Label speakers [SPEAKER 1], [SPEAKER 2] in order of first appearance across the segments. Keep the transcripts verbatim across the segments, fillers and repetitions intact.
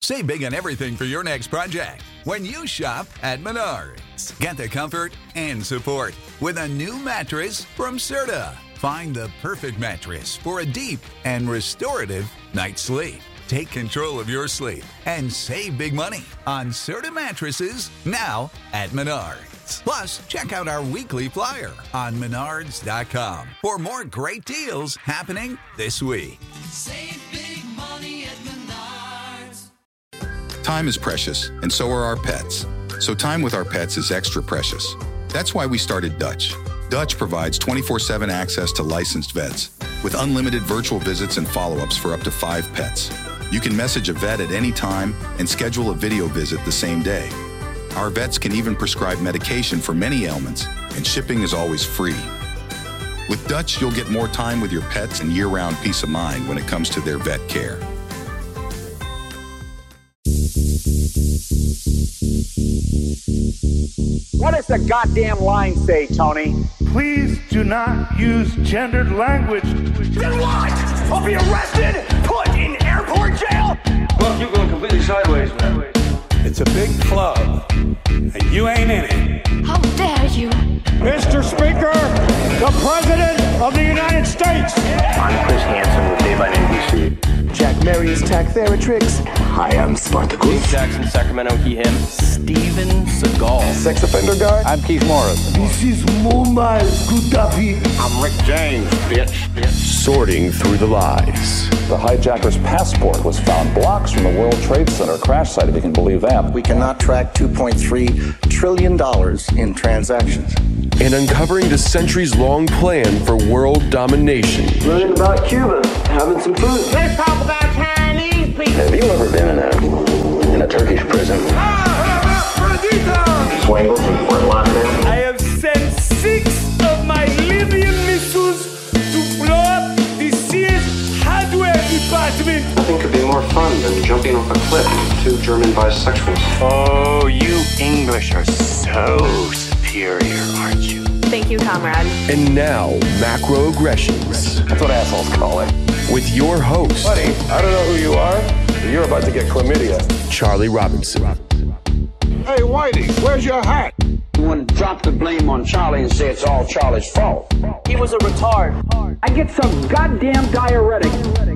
[SPEAKER 1] Save big on everything for your next project when you shop at Menards. Get the comfort and support with a new mattress from Serta. Find the perfect mattress for a deep and restorative night's sleep. Take control of your sleep and save big money on Serta mattresses now at Menards. Plus, check out our weekly flyer on menards dot com for more great deals happening this week.
[SPEAKER 2] Save big money at Menards.
[SPEAKER 3] Time is precious, and so are our pets. So time with our pets is extra precious. That's why we started Dutch. Dutch provides twenty-four seven access to licensed vets with unlimited virtual visits and follow-ups for up to five pets. You can message a vet at any time and schedule a video visit the same day. Our vets can even prescribe medication for many ailments, and shipping is always free. With Dutch, you'll get more time with your pets and year-round peace of mind when it comes to their vet care.
[SPEAKER 4] What does the goddamn line say, Tony?
[SPEAKER 5] Please do not use gendered language.
[SPEAKER 4] Then what? I'll be arrested, put in airport jail?
[SPEAKER 6] Well, you're going completely sideways, man.
[SPEAKER 5] It's a big club, and you ain't in it.
[SPEAKER 7] How dare you?
[SPEAKER 4] Mister Speaker, the President of the United States.
[SPEAKER 6] I'm Chris Hansen with Dave on N B C.
[SPEAKER 8] Jack Marius Tack Theratrix.
[SPEAKER 9] Hi, I'm Spartacus.
[SPEAKER 6] Jackson, Sacramento, he, him. Steven Seagal.
[SPEAKER 8] Sex offender guy.
[SPEAKER 4] I'm Keith Morris.
[SPEAKER 9] This is Muammar Gaddafi.
[SPEAKER 4] I'm Rick James, bitch.
[SPEAKER 10] Sorting through the lies.
[SPEAKER 11] The hijacker's passport was found blocks from the World Trade Center crash site, if you can believe that.
[SPEAKER 9] We cannot track two point three trillion dollars in transactions.
[SPEAKER 10] And uncovering the centuries-long plan for world domination.
[SPEAKER 6] Learning about Cuba, having some food.
[SPEAKER 4] Let's talk about Chinese people.
[SPEAKER 6] Have you ever been in a in a Turkish prison?
[SPEAKER 9] Swangles in Fort Lauderdale.
[SPEAKER 5] I have sent six of my Libyan missiles to blow up the Sears hardware department.
[SPEAKER 12] Nothing could be more fun than jumping off a cliff with two German bisexuals.
[SPEAKER 5] Oh, you English are so superior, aren't you?
[SPEAKER 7] Thank you, comrade.
[SPEAKER 10] And now, macroaggressions.
[SPEAKER 11] That's what assholes call it.
[SPEAKER 10] With your host,
[SPEAKER 11] Buddy, I don't know who you are, but you're about to get chlamydia.
[SPEAKER 10] Charlie Robinson.
[SPEAKER 4] Hey, Whitey, where's your hat?
[SPEAKER 6] You want to drop the blame on Charlie and say it's all Charlie's fault.
[SPEAKER 8] He was a retard.
[SPEAKER 4] I get some goddamn diuretic.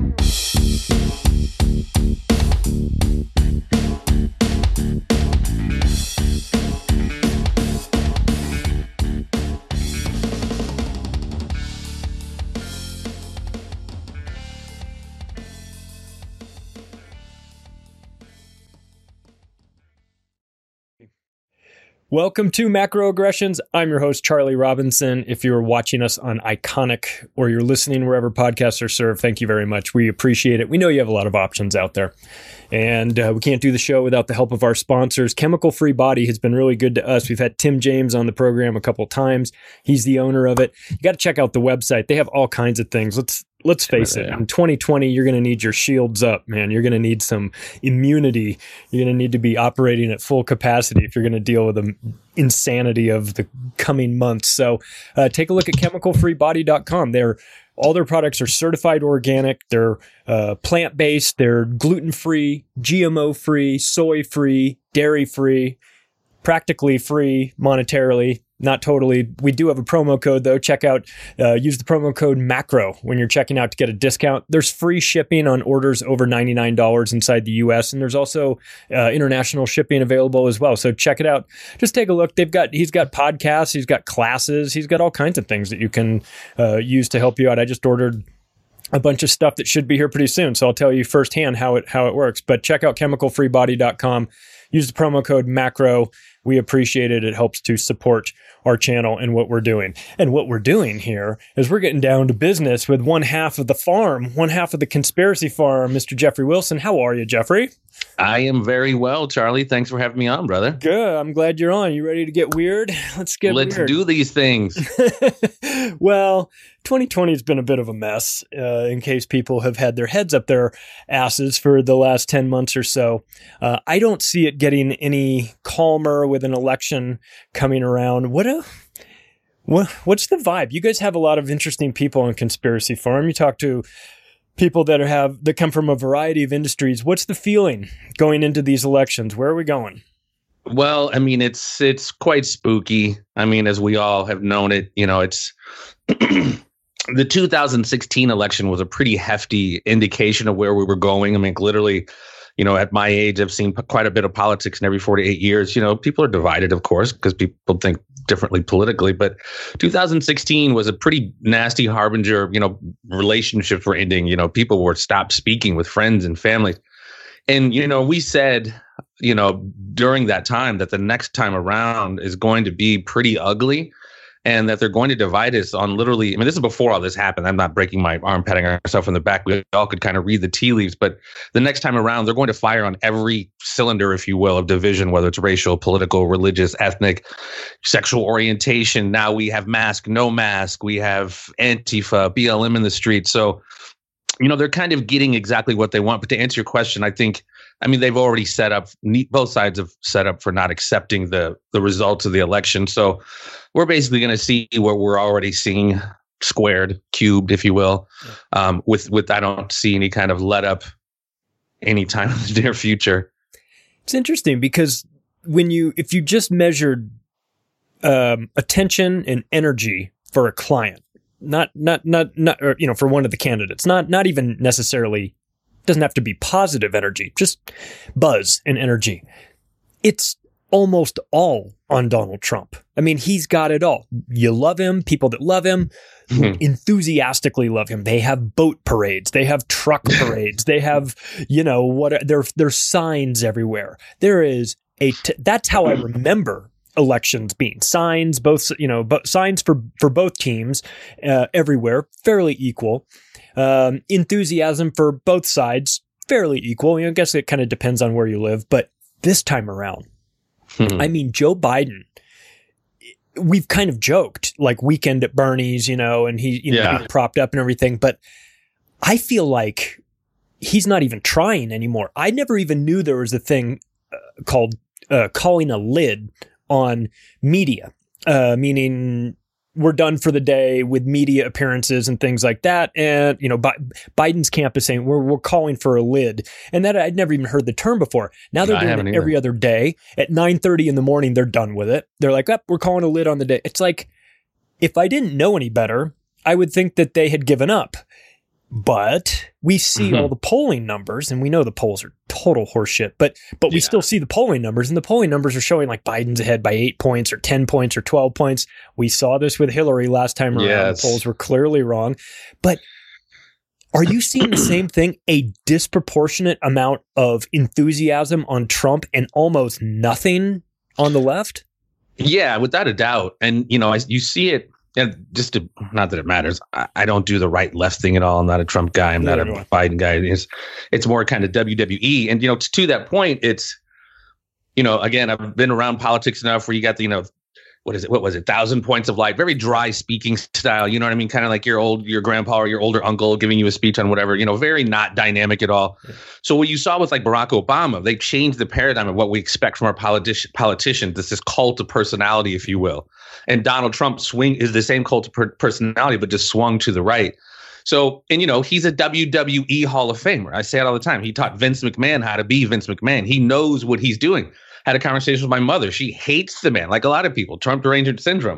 [SPEAKER 13] Welcome to Macroaggressions. I'm your host, Charlie Robinson. If you're watching us on Iconic or you're listening wherever podcasts are served, thank you very much. We appreciate it. We know you have a lot of options out there. And uh, we can't do the show without the help of our sponsors. Chemical Free Body has been really good to us. We've had Tim James on the program a couple times. He's the owner of it. You got to check out the website. They have all kinds of things. Let's Let's face it, in twenty twenty, you're going to need your shields up, man. You're going to need some immunity. You're going to need to be operating at full capacity if you're going to deal with the insanity of the coming months. So uh, take a look at chemical free body dot com. They're all their products are certified organic. They're uh, plant-based. They're gluten-free, G M O-free, soy-free, dairy-free, practically free monetarily. Not totally. We do have a promo code, though. Check out, uh, use the promo code MACRO when you're checking out to get a discount. There's free shipping on orders over ninety-nine dollars inside the U S, and there's also uh, international shipping available as well. So check it out. Just take a look. They've got, he's got podcasts, he's got classes, he's got all kinds of things that you can uh, use to help you out. I just ordered a bunch of stuff that should be here pretty soon, so I'll tell you firsthand how it how it works. But check out chemical free body dot com. Use the promo code MACRO. We appreciate it. It helps to support our channel and what we're doing. And what we're doing here is we're getting down to business with one half of the farm, one half of the conspiracy farm, Mister Jeffrey Wilson. How are you, Jeffrey?
[SPEAKER 14] I am very well, Charlie. Thanks for having me on, brother.
[SPEAKER 13] Good. I'm glad you're on. You ready to get weird? Let's get
[SPEAKER 14] Let's
[SPEAKER 13] weird.
[SPEAKER 14] do these things.
[SPEAKER 13] Well, twenty twenty has been a bit of a mess, uh, in case people have had their heads up their asses for the last ten months or so. Uh, I don't see it getting any calmer with an election coming around. What a... What, what's the vibe? You guys have a lot of interesting people on Conspiracy Farm. You talk to people that have that come from a variety of industries. What's the feeling going into these elections? Where are we going?
[SPEAKER 14] Well, I mean, it's it's quite spooky. I mean, as we all have known it, you know, it's the two thousand sixteen election was a pretty hefty indication of where we were going. I mean, literally, you know, at my age, I've seen p- quite a bit of politics in every four to eight years. You know, people are divided, of course, because people think differently politically. But two thousand sixteen was a pretty nasty harbinger. You know, relationships were ending. You know, people were stopped speaking with friends and family. And, you know, we said, you know, during that time that the next time around is going to be pretty ugly and that they're going to divide us on literally. I mean, this is before all this happened. I'm not breaking my arm, patting ourselves in the back. We all could kind of read the tea leaves. But the next time around, they're going to fire on every cylinder, if you will, of division, whether it's racial, political, religious, ethnic, sexual orientation. Now we have mask, no mask. We have Antifa, B L M in the street. So, you know, they're kind of getting exactly what they want. But to answer your question, I think, I mean, they've already set up, both sides have set up for not accepting the the results of the election. So we're basically going to see what we're already seeing, squared, cubed, if you will, um, with, with I don't see any kind of let up anytime in the near future.
[SPEAKER 13] It's interesting because when you, if you just measured um, attention and energy for a client, Not, not, not, not, or, you know, for one of the candidates, not, not even necessarily, doesn't have to be positive energy, just buzz and energy. It's almost all on Donald Trump. I mean, he's got it all. You love him, people that love him, mm-hmm. enthusiastically love him. They have boat parades, they have truck parades, they have, you know, what, there, there's signs everywhere. There is a, t- that's how I remember elections being signs, both, you know, but signs for, for both teams, uh, everywhere, fairly equal, um, enthusiasm for both sides, fairly equal. You know, I guess it kind of depends on where you live, but this time around, hmm. I mean, Joe Biden, we've kind of joked like Weekend at Bernie's, you know, and he, you know,
[SPEAKER 14] yeah.
[SPEAKER 13] he's propped up and everything, but I feel like he's not even trying anymore. I never even knew there was a thing uh, called, uh, calling a lid on media, uh, meaning we're done for the day with media appearances and things like that. And, you know, Bi- Biden's camp is saying we're, we're calling for a lid. And that I'd never even heard the term before. Now they're no, doing it every other day at nine thirty in the morning. They're done with it. They're like, oh, we're calling a lid on the day. It's like, if I didn't know any better, I would think that they had given up. But we see mm-hmm. all the polling numbers, and we know the polls are total horseshit, but but we yeah. still see the polling numbers, and the polling numbers are showing like Biden's ahead by eight points or ten points or twelve points. We saw this with Hillary last time around. Yes. The polls were clearly wrong. But are you seeing the same thing? A disproportionate amount of enthusiasm on Trump and almost nothing on the left?
[SPEAKER 14] Yeah, without a doubt. And, you know, I, you see it. And just to, not that it matters, I, I don't do the right left thing at all. I'm not a Trump guy. I'm not a Biden guy. It's, it's more kind of W W E. And, you know, to, to that point, it's, you know, again, I've been around politics enough where you got the, you know, what is it? What was it? Thousand points of light, very dry speaking style. You know what I mean? Kind of like your old, your grandpa or your older uncle giving you a speech on whatever, you know, very not dynamic at all. Yeah. So what you saw with like Barack Obama, they changed the paradigm of what we expect from our politi- politicians. This is cult of personality, if you will. And Donald Trump swing is the same cult of per- personality, but just swung to the right. So, and you know, he's a W W E Hall of Famer. I say it all the time. He taught Vince McMahon how to be Vince McMahon. He knows what he's doing. Had a conversation with my mother. She hates the man, like a lot of people, Trump derangement syndrome.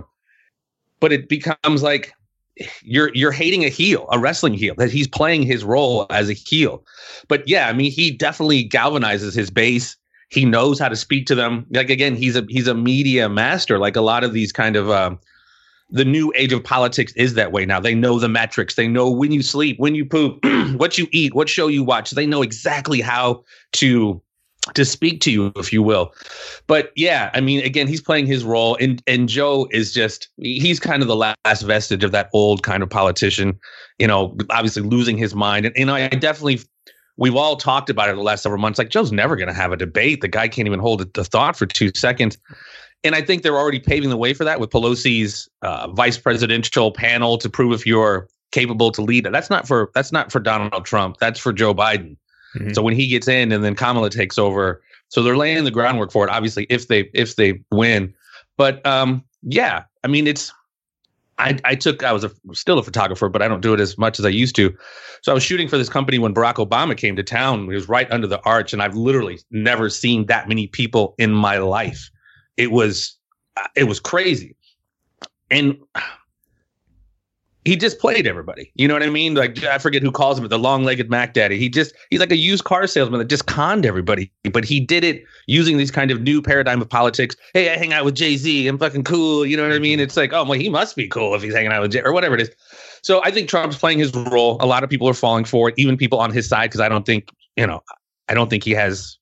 [SPEAKER 14] But it becomes like you're you're hating a heel, a wrestling heel, that he's playing his role as a heel. But yeah, I mean, he definitely galvanizes his base. He knows how to speak to them. Like, again, he's a he's a media master. Like a lot of these kind of um, the new age of politics is that way now. They know the metrics. They know when you sleep, when you poop, what you eat, what show you watch. They know exactly how to to speak to you, if you will. But yeah, I mean, again, he's playing his role, and and Joe is just, he's kind of the last vestige of that old kind of politician, you know, obviously losing his mind. And, and I definitely, we've all talked about it the last several months, like Joe's never going to have a debate. The guy can't even hold the thought for two seconds. And I think they're already paving the way for that with Pelosi's uh, vice presidential panel to prove if you're capable to lead. That's not for, that's not for Donald Trump. That's for Joe Biden. Mm-hmm. So when he gets in and then Kamala takes over, so they're laying the groundwork for it, obviously, if they if they win. But um, yeah, I mean, it's I, I took, I was a, still a photographer, but I don't do it as much as I used to. So I was shooting for this company when Barack Obama came to town. It was right under the arch, and I've literally never seen that many people in my life. It was, it was crazy. And he just played everybody. You know what I mean? Like, I forget who calls him, the long-legged Mac Daddy. He just, he's like a used car salesman that just conned everybody. But he did it using these kind of new paradigm of politics. Hey, I hang out with Jay-Z. I'm fucking cool. You know what I mean? It's like, oh, well, he must be cool if he's hanging out with Jay, or whatever it is. So I think Trump's playing his role. A lot of people are falling for it, even people on his side, because I don't think, you know, I don't think he has.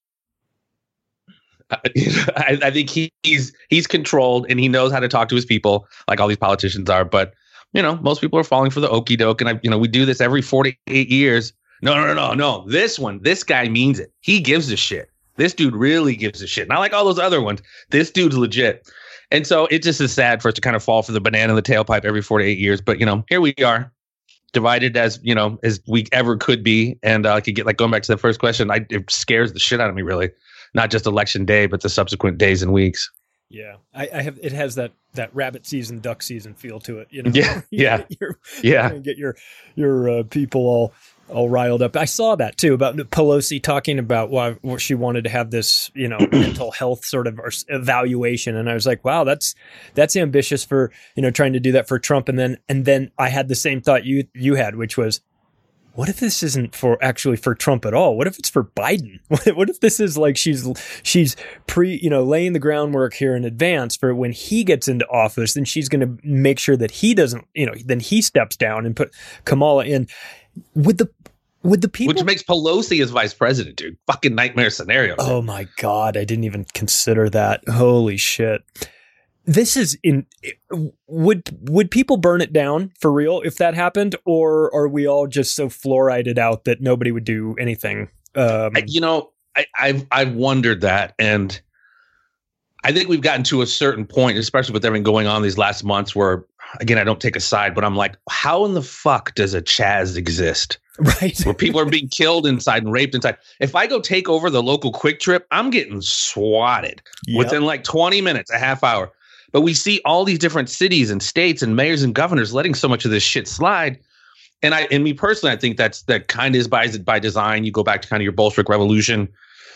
[SPEAKER 14] I, I think he, he's he's controlled, and he knows how to talk to his people, like all these politicians are. But you know, most people are falling for the okie doke, and I, you know, we do this every forty-eight years. No, no, no, no, no. This one, this guy means it. He gives a shit. This dude really gives a shit. Not like all those other ones. This dude's legit. And so it just is sad for us to kind of fall for the banana in the tailpipe every forty-eight years. But, you know, here we are, divided as, you know, as we ever could be. And uh, I could get, like, going back to the first question, I, it scares the shit out of me, really. Not just election day, but the subsequent days and weeks.
[SPEAKER 13] Yeah, I, I have. It has that that rabbit season, duck season feel to it. You know.
[SPEAKER 14] Yeah, yeah,
[SPEAKER 13] you're,
[SPEAKER 14] yeah.
[SPEAKER 13] You're get your your uh, people all all riled up. I saw that too about Pelosi talking about why well, she wanted to have this, you know, mental health sort of evaluation, and I was like, wow, that's that's ambitious for, you know, trying to do that for Trump. And then and then I had the same thought you you had, which was, what if this isn't for actually for Trump at all? What if it's for Biden? What if this is like she's she's pre, you know, laying the groundwork here in advance for when he gets into office, then she's going to make sure that he doesn't, you know, then he steps down and put Kamala in. Would the would the people,
[SPEAKER 14] which makes Pelosi as vice president, dude. Fucking nightmare scenario.
[SPEAKER 13] Oh my God, I didn't even consider that. Holy shit. This is in would would people burn it down for real if that happened, or are we all just so fluorided out that nobody would do anything? Um,
[SPEAKER 14] I, you know, I, I've I've wondered that, and I think we've gotten to a certain point, especially with everything going on these last months, where again I don't take a side, but I'm like, how in the fuck does a Chaz exist?
[SPEAKER 13] Right,
[SPEAKER 14] where people are being killed inside and raped inside. If I go take over the local Quick Trip, I'm getting swatted yep. within like twenty minutes, a half hour. But we see all these different cities and states and mayors and governors letting so much of this shit slide. And I, and me personally, I think that's that kind of is by, by design. You go back to kind of your Bolshevik Revolution,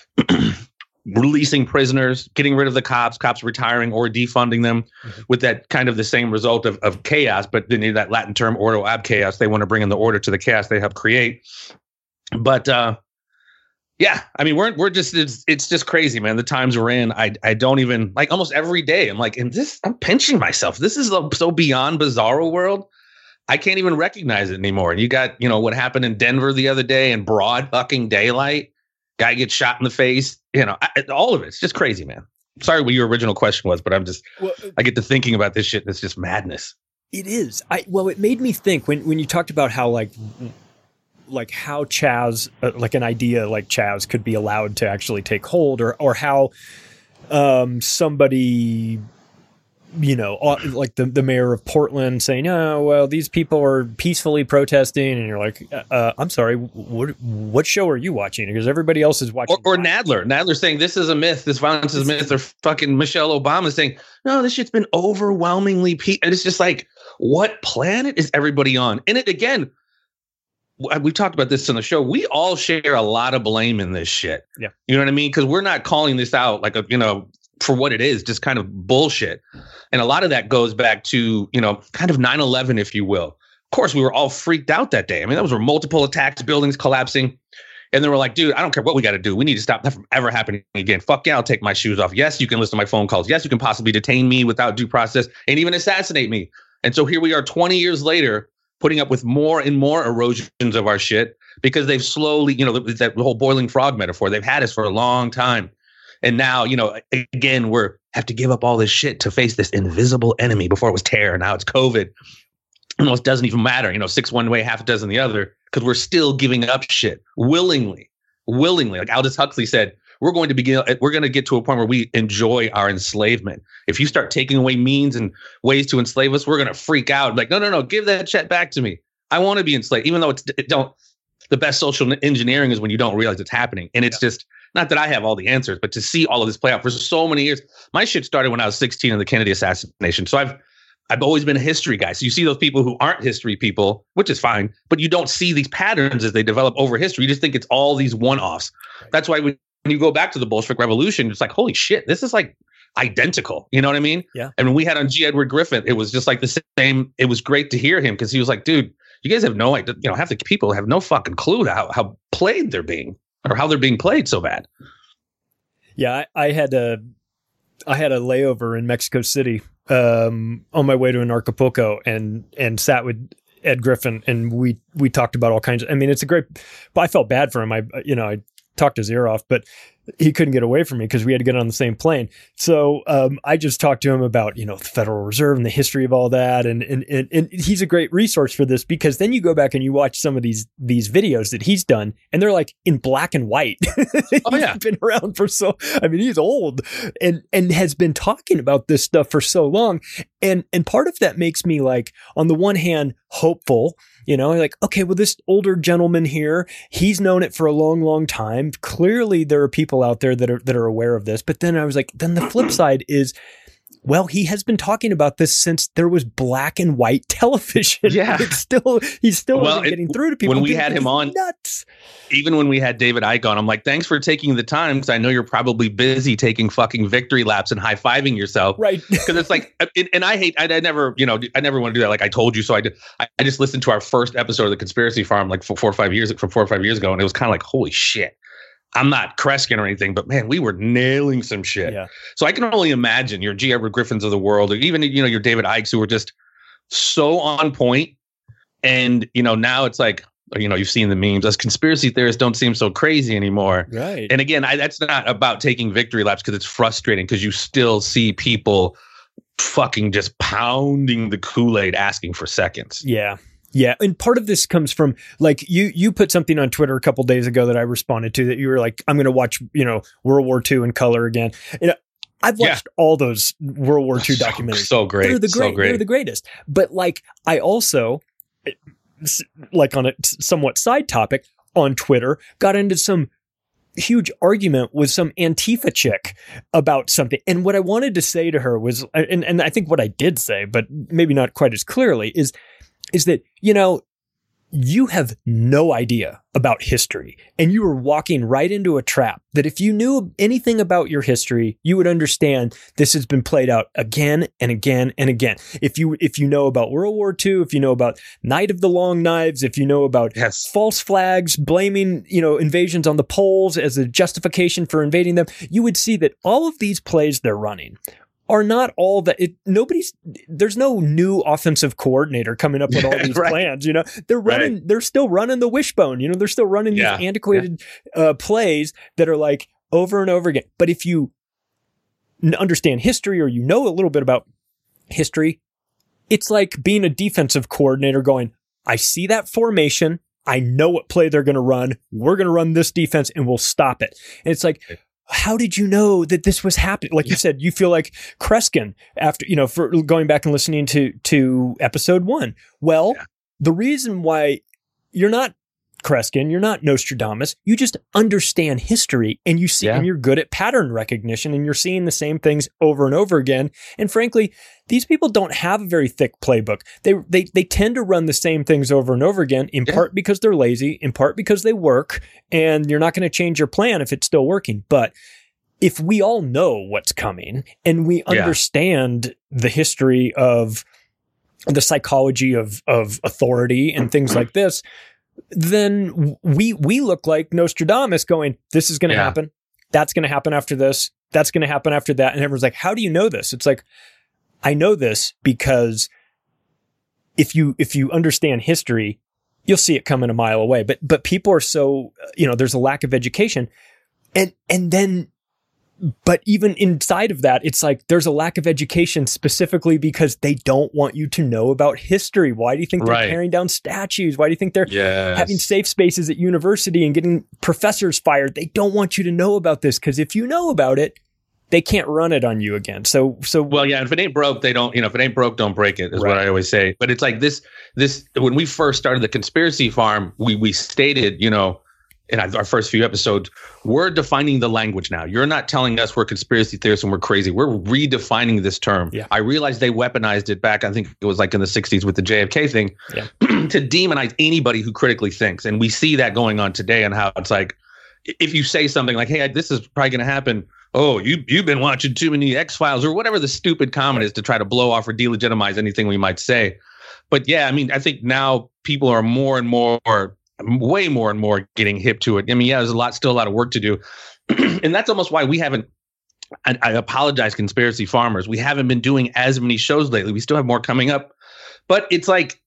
[SPEAKER 14] releasing prisoners, getting rid of the cops, cops retiring or defunding them, mm-hmm. with that kind of the same result of, of chaos. But then that Latin term, ordo ab chaos, they want to bring in the order to the chaos they help create. But uh, yeah, I mean, we're we're just it's, it's just crazy, man. The times we're in, I I don't even like almost every day. I'm like, in this, I'm pinching myself. This is so beyond bizarro world. I can't even recognize it anymore. And you got, you know, what happened in Denver the other day in broad fucking daylight. Guy gets shot in the face. You know, I, all of it. It's just crazy, man. Sorry what your original question was, but I'm just well, I get to thinking about this shit. And it's just madness.
[SPEAKER 13] It is. I well, it made me think when when you talked about how like. like how Chaz, uh, like an idea like Chaz could be allowed to actually take hold, or, or how um, somebody, you know, like the, the mayor of Portland saying, oh, well, these people are peacefully protesting. And you're like, uh, I'm sorry, what, what show are you watching? Because everybody else is watching.
[SPEAKER 14] Or, or Nadler, Nadler saying this is a myth. This violence is a myth. Or fucking Michelle Obama saying, no, this shit's been overwhelmingly peaceful. And it's just like, what planet is everybody on? And it again, we've talked about this on the show. We all share a lot of blame in this shit.
[SPEAKER 13] Yeah.
[SPEAKER 14] You know what I mean? Because we're not calling this out like a, you know, for what it is, just kind of bullshit. And a lot of that goes back to, you know, kind of nine eleven, if you will. Of course, we were all freaked out that day. I mean, those were multiple attacks, buildings collapsing. And they were like, dude, I don't care what we got to do. We need to stop that from ever happening again. Fuck yeah, I'll take my shoes off. Yes, you can listen to my phone calls. Yes, you can possibly detain me without due process and even assassinate me. And so here we are twenty years later, putting up with more and more erosions of our shit because they've slowly, you know, that whole boiling frog metaphor, they've had us for a long time. And now, you know, again, we're have to give up all this shit to face this invisible enemy. Before it was terror. Now it's COVID. You know, it doesn't even matter, you know, six one way, half a dozen the other, because we're still giving up shit willingly, willingly. Like Aldous Huxley said, we're going to begin, we're going to get to a point where we enjoy our enslavement. If you start taking away means and ways to enslave us, we're going to freak out. Like, no, no, no, give that shit back to me. I want to be enslaved, even though it's it don't. The best social engineering is when you don't realize it's happening. And it's yeah. just not that I have all the answers, but to see all of this play out for so many years. My shit started when I was sixteen in the Kennedy assassination. So I've I've always been a history guy. So you see those people who aren't history people, which is fine, but you don't see these patterns as they develop over history. You just think it's all these one-offs. Right. That's why when you go back to the Bolshevik Revolution, it's like, holy shit, this is like identical. You know what I mean?
[SPEAKER 13] Yeah.
[SPEAKER 14] And when we had on G. Edward Griffin, it was just like the same. It was great to hear him because he was like, dude, you guys have no idea. You know, half the people have no fucking clue how, how played they're being or how they're being played so bad.
[SPEAKER 13] Yeah, I, I had a, I had a layover in Mexico City um, on my way to an Acapulco and and sat with Ed Griffin and we we talked about all kinds of. I mean, it's a great. But I felt bad for him. I you know I talked his ear off, but he couldn't get away from me because we had to get on the same plane. So um, I just talked to him about, you know, the Federal Reserve and the history of all that. And, and, and, and he's a great resource for this because then you go back and you watch some of these, these videos that he's done and they're like in black and white.
[SPEAKER 14] Oh yeah.
[SPEAKER 13] He's been around for so, I mean, he's old and, and has been talking about this stuff for so long. And, and part of that makes me like, on the one hand, hopeful. You know, like, okay, well, this older gentleman here, he's known it for a long, long time. Clearly, there are people out there that are that are aware of this. But then I was like, then the flip side is, well, he has been talking about this since there was black and white television.
[SPEAKER 14] Yeah,
[SPEAKER 13] it's still he's still
[SPEAKER 14] well,
[SPEAKER 13] getting through to people.
[SPEAKER 14] When we had him on,
[SPEAKER 13] nuts.
[SPEAKER 14] Even when we had David Icke on, I'm like, thanks for taking the time because I know you're probably busy taking fucking victory laps and high fiving yourself,
[SPEAKER 13] right?
[SPEAKER 14] Because it's like, it, and I hate, I, I never, you know, I never want to do that. Like I told you so. I did. I, I just listened to our first episode of the Conspiracy Farm like four, four or five years from four or five years ago, and it was kind of like, holy shit. I'm not Kreskin or anything, but man, we were nailing some shit.
[SPEAKER 13] Yeah.
[SPEAKER 14] So I can only imagine your G. Edward Griffins of the world, or even, you know, your David Ikes who were just so on point. And, you know, now it's like, you know, you've seen the memes. Us conspiracy theorists don't seem so crazy anymore.
[SPEAKER 13] Right.
[SPEAKER 14] And again, I, that's not about taking victory laps because it's frustrating because you still see people fucking just pounding the Kool-Aid asking for seconds.
[SPEAKER 13] Yeah. Yeah. And part of this comes from like you, you put something on Twitter a couple days ago that I responded to that you were like, I'm going to watch, you know, World War Two in color again. You know, I've watched yeah. all those World War Two documentaries.
[SPEAKER 14] So, so great.
[SPEAKER 13] They're the great,
[SPEAKER 14] so great.
[SPEAKER 13] They're the greatest. But like, I also, like on a somewhat side topic on Twitter, got into some huge argument with some Antifa chick about something. And what I wanted to say to her was, and, and I think what I did say, but maybe not quite as clearly, is is that, you know, you have no idea about history and you are walking right into a trap that if you knew anything about your history, you would understand this has been played out again and again and again. If you, if you know about World War Two, if you know about Night of the Long Knives, if you know about
[SPEAKER 14] yes.
[SPEAKER 13] false flags, blaming, you know, invasions on the Poles as a justification for invading them, you would see that all of these plays they're running are not all that it, nobody's, there's no new offensive coordinator coming up with all these
[SPEAKER 14] right.
[SPEAKER 13] plans. You know, they're running,
[SPEAKER 14] right.
[SPEAKER 13] they're still running the wishbone, you know, they're still running
[SPEAKER 14] yeah.
[SPEAKER 13] these antiquated yeah. uh, plays that are like over and over again. But if you n- understand history or you know a little bit about history, it's like being a defensive coordinator going, I see that formation. I know what play they're going to run. We're going to run this defense and we'll stop it. And it's like, how did you know that this was happening? Like yeah. you said, you feel like Kreskin after, you know, for going back and listening to, to episode one. Well, yeah. the reason why you're not Kreskin, you're not Nostradamus, you just understand history and you see, yeah. and you're good at pattern recognition and you're seeing the same things over and over again. And frankly, these people don't have a very thick playbook. They, they, they tend to run the same things over and over again, in yeah. part because they're lazy, in part because they work, and you're not going to change your plan if it's still working. But if we all know what's coming and we yeah. understand the history of the psychology of, of authority and things like this, then we we look like Nostradamus going, this is going to yeah. happen. That's going to happen after this. That's going to happen after that. And everyone's like, how do you know this? It's like, I know this because if you if you understand history, you'll see it coming a mile away. But but people are so, you know, there's a lack of education. And and then but even inside of that, it's like there's a lack of education specifically because they don't want you to know about history. Why do you think they're
[SPEAKER 14] right.
[SPEAKER 13] tearing down statues? Why do you think they're
[SPEAKER 14] yes.
[SPEAKER 13] having safe spaces at university and getting professors fired? They don't want you to know about this because if you know about it, they can't run it on you again. So, so
[SPEAKER 14] well, yeah. If it ain't broke, they don't. You know, if it ain't broke, don't break it. Is
[SPEAKER 13] right.
[SPEAKER 14] what I always say. But it's like this. This when we first started the Conspiracy Farm, we we stated, you know. in our first few episodes, we're defining the language now. You're not telling us we're conspiracy theorists and we're crazy. We're redefining this term.
[SPEAKER 13] Yeah. I
[SPEAKER 14] realized they weaponized it back, I think it was like in the sixties with the J F K thing, yeah. to demonize anybody who critically thinks. And we see that going on today, and how it's like, if you say something like, hey, this is probably going to happen. Oh, you, you've been watching too many X-Files, or whatever the stupid comment is to try to blow off or delegitimize anything we might say. But yeah, I mean, I think now people are more and more, way more and more getting hip to it. I mean, yeah, there's a lot, still a lot of work to do. And that's almost why we haven't, I, I apologize, conspiracy farmers, we haven't been doing as many shows lately. We still have more coming up. But it's like,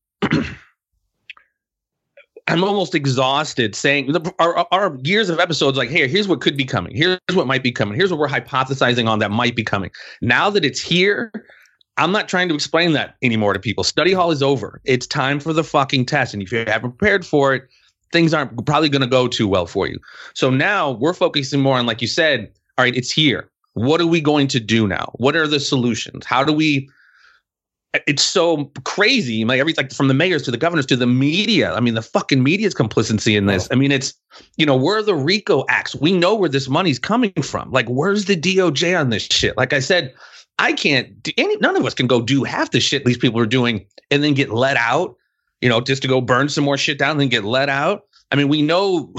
[SPEAKER 14] I'm almost exhausted saying our, our years of episodes like, hey, here's what could be coming. Here's what might be coming. Here's what we're hypothesizing on that might be coming. Now that it's here, I'm not trying to explain that anymore to people. Study hall is over. It's time for the fucking test. And if you haven't prepared for it, things aren't probably going to go too well for you. So now we're focusing more on, like you said, all right, it's here. What are we going to do now? What are the solutions? How do we... It's so crazy. Like every, like from the mayors to the governors to the media. I mean, the fucking media's complicity in this. I mean, it's, you know, where are the RICO acts? We know where this money's coming from. Like, where's the D O J on this shit? Like I said, I can't, any, none of us can go do half the shit these people are doing and then get let out, you know, just to go burn some more shit down and then get let out. I mean, we know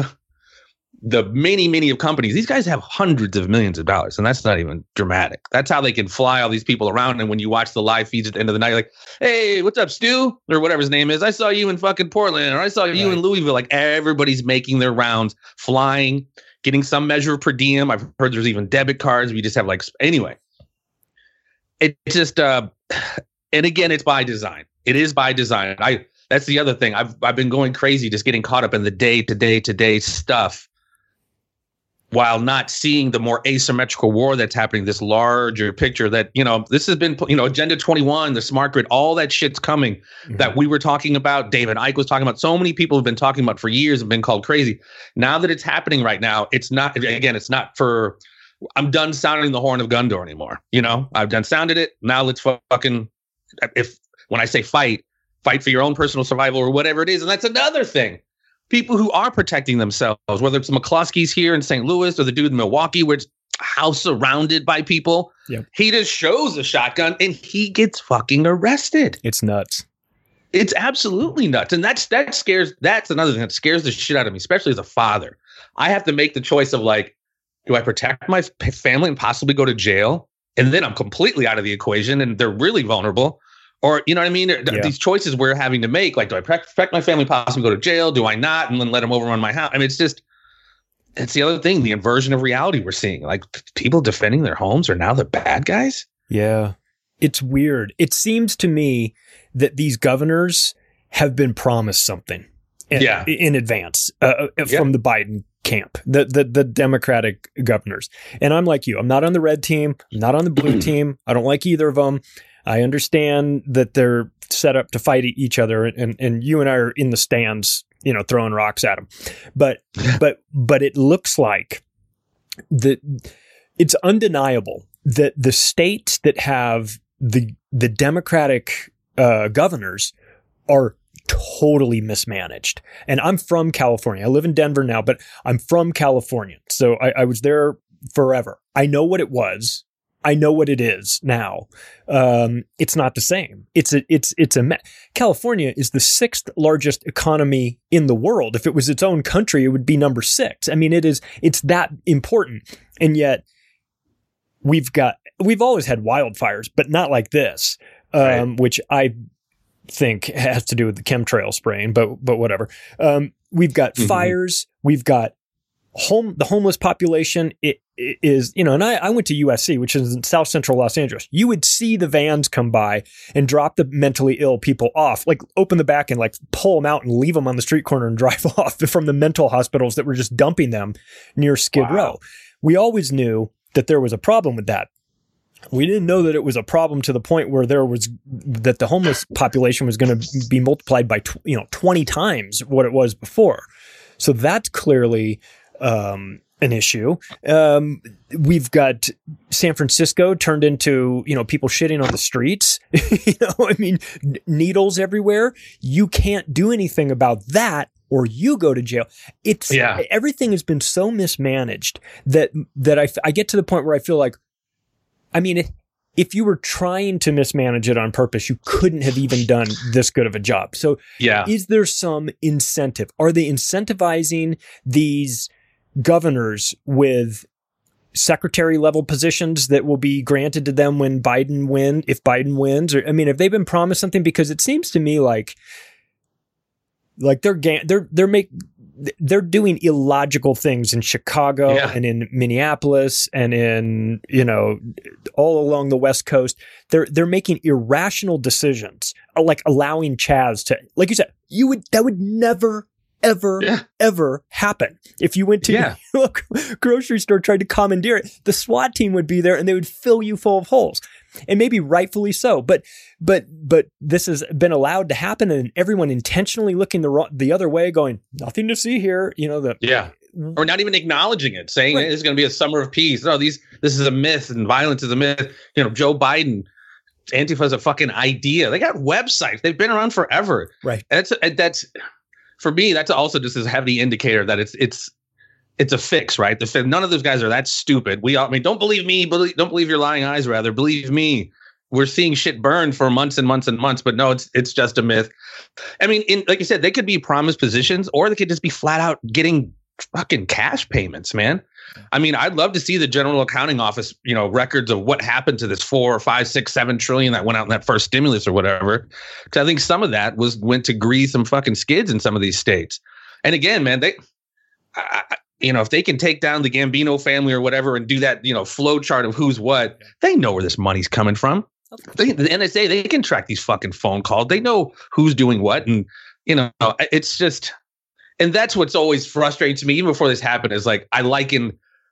[SPEAKER 14] the many, many of companies, these guys have hundreds of millions of dollars, and that's not even dramatic. That's how they can fly all these people around. And when you watch the live feeds at the end of the night, you're like, hey, what's up, Stu? Or whatever his name is. I saw you in fucking Portland, or I saw you right. in Louisville. Like, everybody's making their rounds, flying, getting some measure of per diem. I've heard there's even debit cards. We just have like, anyway, it's just, uh, and again, it's by design. It is by design. I, that's the other thing. I've, I've been going crazy, just getting caught up in the day to day to day stuff, while not seeing the more asymmetrical war that's happening, this larger picture that, you know, this has been, you know, Agenda twenty-one, the smart grid, all that shit's coming mm-hmm. that we were talking about. David Icke was talking about. So many people have been talking about for years, have been called crazy. Now that it's happening right now, it's not, again, it's not for, I'm done sounding the horn of Gondor anymore. You know, I've done sounded it. Now let's fucking, if, when I say fight, fight for your own personal survival or whatever it is. And that's another thing. People who are protecting themselves, whether it's McCluskey's here in Saint Louis or the dude in Milwaukee, where it's house surrounded by people. Yep. He just shows a shotgun and he gets fucking arrested.
[SPEAKER 13] It's nuts.
[SPEAKER 14] It's absolutely nuts. And that's that scares, that's another thing that scares the shit out of me, especially as a father. I have to make the choice of like, do I protect my family and possibly go to jail? And then I'm completely out of the equation and they're really vulnerable. Or, you know what I mean? Yeah. These choices we're having to make, like, do I protect my family, possibly go to jail? Do I not? And then let them overrun my house? I mean, it's just, it's the other thing, the inversion of reality we're seeing. Like, people defending their homes are now the bad guys?
[SPEAKER 13] Yeah. It's weird. It seems to me that these governors have been promised something in,
[SPEAKER 14] yeah.
[SPEAKER 13] in advance uh, from yeah. the Biden camp, the, the the Democratic governors. And I'm like you. I'm not on the red team. I'm not on the blue team. I don't like either of them. I understand that they're set up to fight each other, and, and you and I are in the stands, you know, throwing rocks at them. But but but it looks like that it's undeniable that the states that have the the Democratic uh, governors are totally mismanaged. And I'm from California. I live in Denver now, but I'm from California, so I, I was there forever. I know what it was. I know what it is now. Um, it's not the same. It's a, it's, it's a, me- California is the sixth largest economy in the world. If it was its own country, it would be number six. I mean, it is, it's that important. And yet we've got, we've always had wildfires, but not like this, um, right. which I think has to do with the chemtrail spraying, but, but whatever. Um, we've got mm-hmm. fires. We've got home, the homeless population. It, is, you know, and I, I went to U S C, which is in South Central Los Angeles. You would see the vans come by and drop the mentally ill people off, like open the back and like pull them out and leave them on the street corner and drive off from the mental hospitals that were just dumping them near Skid wow. Row. We always knew that there was a problem with that. We didn't know that it was a problem to the point where there was that the homeless population was going to be multiplied by, tw- you know, twenty times what it was before. So that's clearly, um, an issue. Um, we've got San Francisco turned into, you know, people shitting on the streets. you know, I mean, n- needles everywhere. You can't do anything about that or you go to jail. It's
[SPEAKER 14] yeah.
[SPEAKER 13] everything has been so mismanaged that that I, I get to the point where I feel like, I mean, if, if you were trying to mismanage it on purpose, you couldn't have even done this good of a job. So
[SPEAKER 14] yeah.
[SPEAKER 13] is there some incentive? Are they incentivizing these governors with secretary level positions that will be granted to them when Biden win, if Biden wins? Or, I mean, have they been promised something? Because it seems to me like, like they're, they're, they're make, they're doing illogical things in Chicago
[SPEAKER 14] yeah.
[SPEAKER 13] and in Minneapolis and in, you know, all along the West Coast. They're, they're making irrational decisions, like allowing Chaz to, like you said, you would, that would never ever, yeah. ever happen. If you went to
[SPEAKER 14] yeah.
[SPEAKER 13] a grocery store, tried to commandeer it, the SWAT team would be there and they would fill you full of holes. And maybe rightfully so. But, but, but this has been allowed to happen, and everyone intentionally looking the the other way, going, nothing to see here. You know, the,
[SPEAKER 14] yeah. Or not even acknowledging it, saying right. it's going to be a summer of peace. No, these, this is a myth and violence is a myth. You know, Joe Biden, Antifa is a fucking idea. They got websites. They've been around forever.
[SPEAKER 13] Right.
[SPEAKER 14] And that's, that's, for me, that's also just a heavy indicator that it's it's it's a fix, right? The none of those guys are that stupid. We all, I mean, don't believe me, believe, don't believe your lying eyes. Rather, believe me. We're seeing shit burn for months and months and months, but no, it's it's just a myth. I mean, in, like you said, they could be promised positions, or they could just be flat out getting fucking cash payments, man. I mean, I'd love to see the General Accounting Office, you know, records of what happened to this four or five, six, seven trillion that went out in that first stimulus or whatever. Because I think some of that was went to grease some fucking skids in some of these states. And again, man, they, I, you know, if they can take down the Gambino family or whatever and do that, you know, flow chart of who's what, they know where this money's coming from. They, the N S A, they can track these fucking phone calls. They know who's doing what, and you know, it's just. And that's what's always frustrating to me, even before this happened, is like I liken,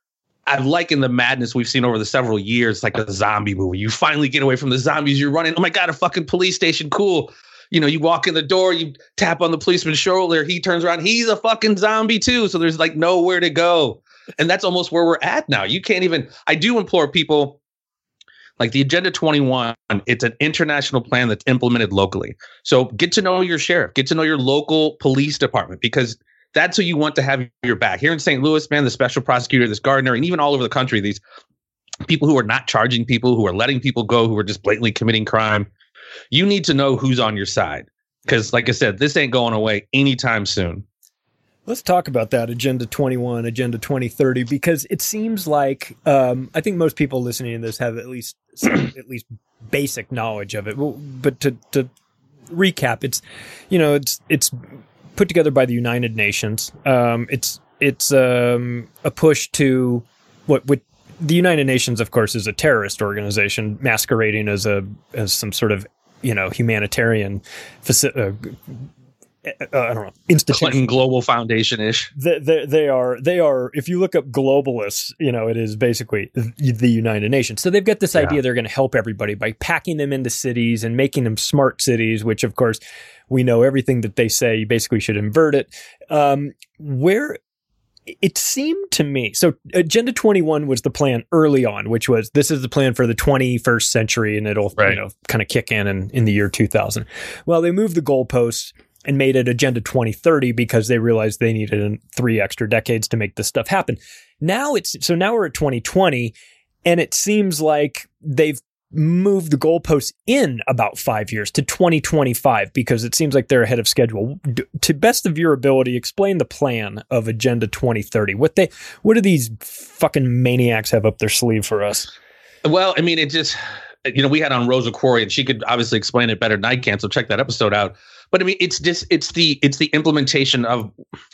[SPEAKER 14] I liken the madness we've seen over the several years, like a zombie movie. You finally get away from the zombies. You're running. Oh my God, a fucking police station. Cool. You know, you walk in the door, you tap on the policeman's shoulder. He turns around. He's a fucking zombie too. So there's like nowhere to go. And that's almost where we're at now. You can't even, I do implore people, like the Agenda twenty-one, it's an international plan that's implemented locally. So get to know your sheriff, get to know your local police department, because that's who you want to have your back. Here in Saint Louis, man, the special prosecutor, this Gardner, and even all over the country, these people who are not charging people, who are letting people go, who are just blatantly committing crime. You need to know who's on your side. Because like I said, this ain't going away anytime soon.
[SPEAKER 13] Let's talk about that Agenda twenty-one, Agenda twenty thirty, because it seems like um, I think most people listening to this have at least some, at least basic knowledge of it. Well, but to to recap, it's you know it's it's put together by the United Nations. Um, it's it's um, a push to what what the United Nations, of course, is a terrorist organization masquerading as a as some sort of you know humanitarian facility. Uh, Uh, I don't know, institution.
[SPEAKER 14] Clinton Global Foundation ish.
[SPEAKER 13] They, they, they are, they are, if you look up globalists, you know, it is basically the United Nations. So they've got this yeah. idea they're going to help everybody by packing them into cities and making them smart cities, which of course we know everything that they say, you basically should invert it. Um, where it seemed to me, so Agenda twenty-one was the plan early on, which was this is the plan for the twenty-first century and it'll, right. you know, kind of kick in, in in the year two thousand. Well, they moved the goalposts and made it Agenda twenty thirty because they realized they needed three extra decades to make this stuff happen. Now it's, so now we're at twenty twenty, and it seems like they've moved the goalposts in about five years to twenty twenty-five because it seems like they're ahead of schedule. To best of your ability, explain the plan of Agenda twenty thirty. What they, what do these fucking maniacs have up their sleeve for us?
[SPEAKER 14] Well, I mean, it just, you know, we had on Rosa Quarry, and she could obviously explain it better than I can. So check that episode out. But I mean, it's just it's the it's the implementation of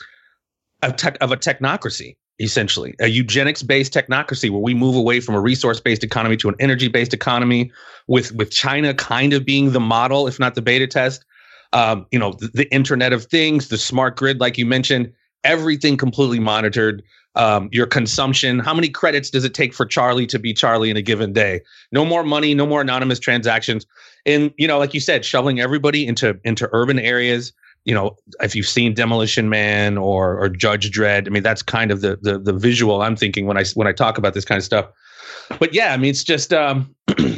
[SPEAKER 14] of, tech, of a technocracy, essentially a eugenics based technocracy, where we move away from a resource based economy to an energy based economy, with with China kind of being the model, if not the beta test. Um, you know, the, the Internet of Things, the smart grid, like you mentioned, everything completely monitored. Um, your consumption, how many credits does it take for Charlie to be Charlie in a given day? No more money, no more anonymous transactions. And, you know, like you said, shoveling everybody into into urban areas. You know, if you've seen Demolition Man or or Judge Dredd, I mean, that's kind of the the the visual I'm thinking when I when I talk about this kind of stuff. But yeah, I mean, it's just um,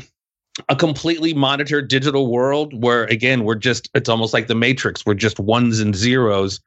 [SPEAKER 14] a completely monitored digital world where, again, we're just, it's almost like the Matrix. We're just ones and zeros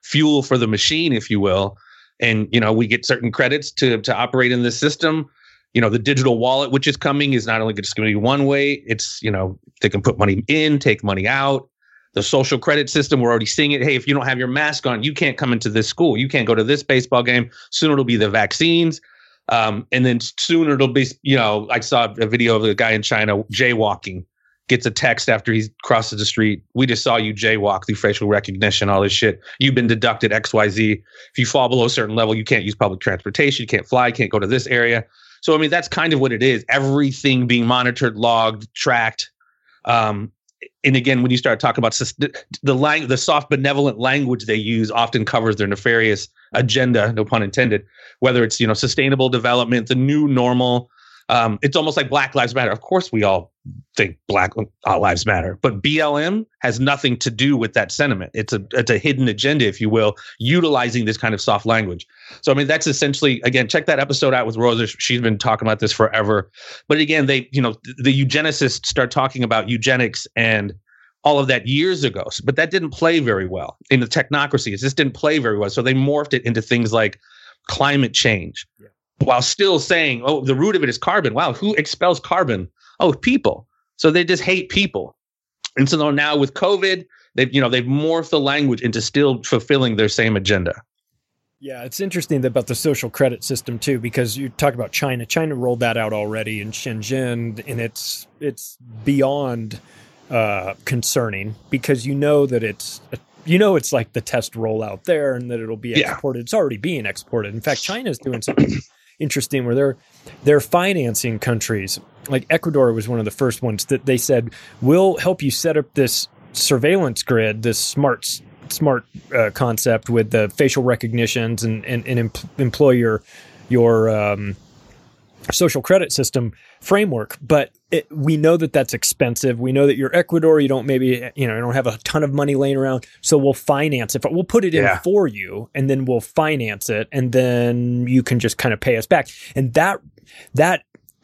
[SPEAKER 14] fuel for the machine, if you will. And, you know, we get certain credits to to operate in this system. You know, the digital wallet, which is coming, is not only just going to be one way. It's, you know, they can put money in, take money out. The social credit system, we're already seeing it. Hey, if you don't have your mask on, you can't come into this school. You can't go to this baseball game. Soon it'll be the vaccines. Um, and then soon it'll be, you know, I saw a video of a guy in China jaywalking, gets a text after he crosses the street. We just saw you jaywalk through facial recognition, all this shit. You've been deducted X Y Z. If you fall below a certain level, you can't use public transportation. You can't fly. You can't go to this area. So, I mean, that's kind of what it is. Everything being monitored, logged, tracked. Um, and again, when you start talking about the the, lang- the soft, benevolent language they use often covers their nefarious agenda, no pun intended, whether it's, you know, sustainable development, the new normal. Um, it's almost like Black Lives Matter. Of course, we all think Black Lives Matter, but B L M has nothing to do with that sentiment. It's a it's a hidden agenda, if you will, utilizing this kind of soft language. So, I mean, that's essentially, again, check that episode out with Rosa. She's been talking about this forever. But again, they, you know, the eugenicists start talking about eugenics and all of that years ago, but that didn't play very well in the technocracy. It just didn't play very well. So they morphed it into things like climate change. Yeah. While still saying, oh, the root of it is carbon. Wow, who expels carbon? Oh, people. So they just hate people. And so now with COVID, they've, you know, they've morphed the language into still fulfilling their same agenda.
[SPEAKER 13] Yeah, it's interesting about the social credit system too, because you talk about China. China rolled that out already in Shenzhen, and it's it's beyond uh, concerning because you know that it's you know it's like the test rollout there, and that it'll be exported. Yeah. It's already being exported. In fact, China is doing something interesting where they're they're financing countries. Like Ecuador was one of the first ones that they said, we'll help you set up this surveillance grid, this smart smart uh, concept with the facial recognitions and and, and em- employ your your um, social credit system framework. But it, we know that that's expensive. We know that you're Ecuador. You don't maybe, you know, you don't have a ton of money laying around. So we'll finance it. We'll put it in yeah. for you, and then we'll finance it, and then you can just kind of pay us back. And that that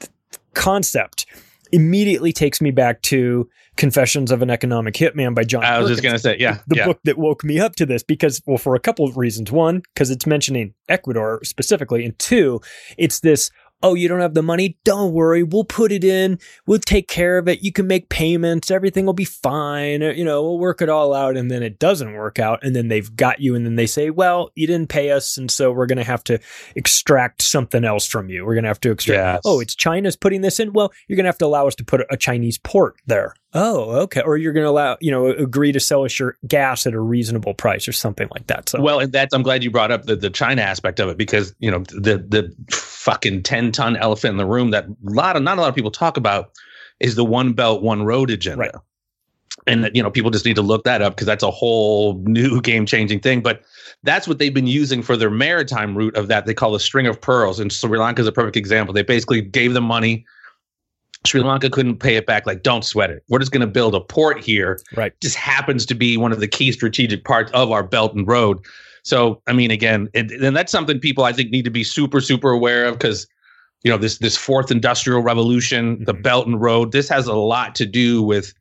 [SPEAKER 13] concept immediately takes me back to Confessions of an Economic Hitman by John
[SPEAKER 14] I was
[SPEAKER 13] Perkins,
[SPEAKER 14] just going to say, yeah.
[SPEAKER 13] The
[SPEAKER 14] yeah.
[SPEAKER 13] book that woke me up to this because, well, for a couple of reasons. One, because it's mentioning Ecuador specifically. And two, it's this, oh, you don't have the money? Don't worry. We'll put it in. We'll take care of it. You can make payments. Everything will be fine. You know, we'll work it all out. And then it doesn't work out. And then they've got you. And then they say, well, you didn't pay us. And so we're going to have to extract something else from you. We're going to have to extract. Yes. Oh, it's China's putting this in. Well, you're going to have to allow us to put a Chinese port there. Oh, okay. Or you're going to allow, you know, agree to sell us your gas at a reasonable price or something like that. So,
[SPEAKER 14] well, and that's, I'm glad you brought up the, the China aspect of it, because, you know, the, the fucking ten ton elephant in the room that a lot of, not a lot of people talk about is the one belt, one road agenda. Right. And that, you know, people just need to look that up because that's a whole new game changing thing. But that's what they've been using for their maritime route of that. They call the string of pearls. And Sri Lanka is a perfect example. They basically gave them money. Sri Lanka couldn't pay it back. Like, don't sweat it. We're just going to build a port here.
[SPEAKER 13] Right.
[SPEAKER 14] Just happens to be one of the key strategic parts of our Belt and Road. So, I mean, again, it, and that's something people I think need to be super, super aware of because, you know, this this fourth industrial revolution, mm-hmm. the Belt and Road, this has a lot to do with,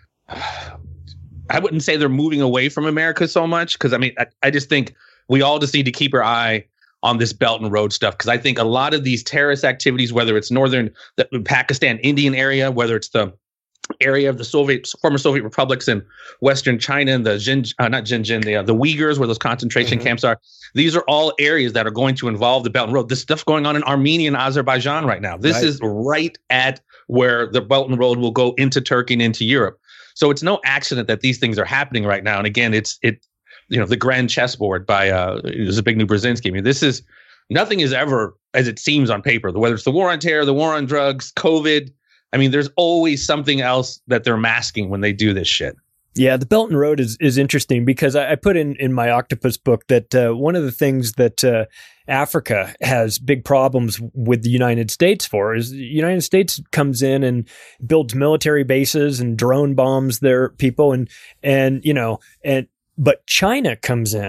[SPEAKER 14] I wouldn't say they're moving away from America so much because, I mean, I, I just think we all just need to keep our eye on this Belt and Road stuff, because I think a lot of these terrorist activities, whether it's northern the Pakistan Indian area, whether it's the area of the Soviet former Soviet republics in Western China and the Xinjiang, uh, not Xinjiang, the, uh, the Uyghurs, where those concentration mm-hmm. camps are, these are all areas that are going to involve the Belt and Road. This stuff's going on in Armenia and Azerbaijan right now. This right. is right at where the Belt and Road will go into Turkey and into Europe. So it's no accident that these things are happening right now. And again, it's it. You know, the Grand Chessboard by uh, Zbigniew Brzezinski. I mean, this is nothing is ever as it seems on paper. Whether it's the war on terror, the war on drugs, COVID. I mean, there's always something else that they're masking when they do this shit.
[SPEAKER 13] Yeah, the Belt and Road is is interesting because I, I put in in my Octopus book that uh, one of the things that uh, Africa has big problems with the United States for is the United States comes in and builds military bases and drone bombs their people and and you know and. But China comes in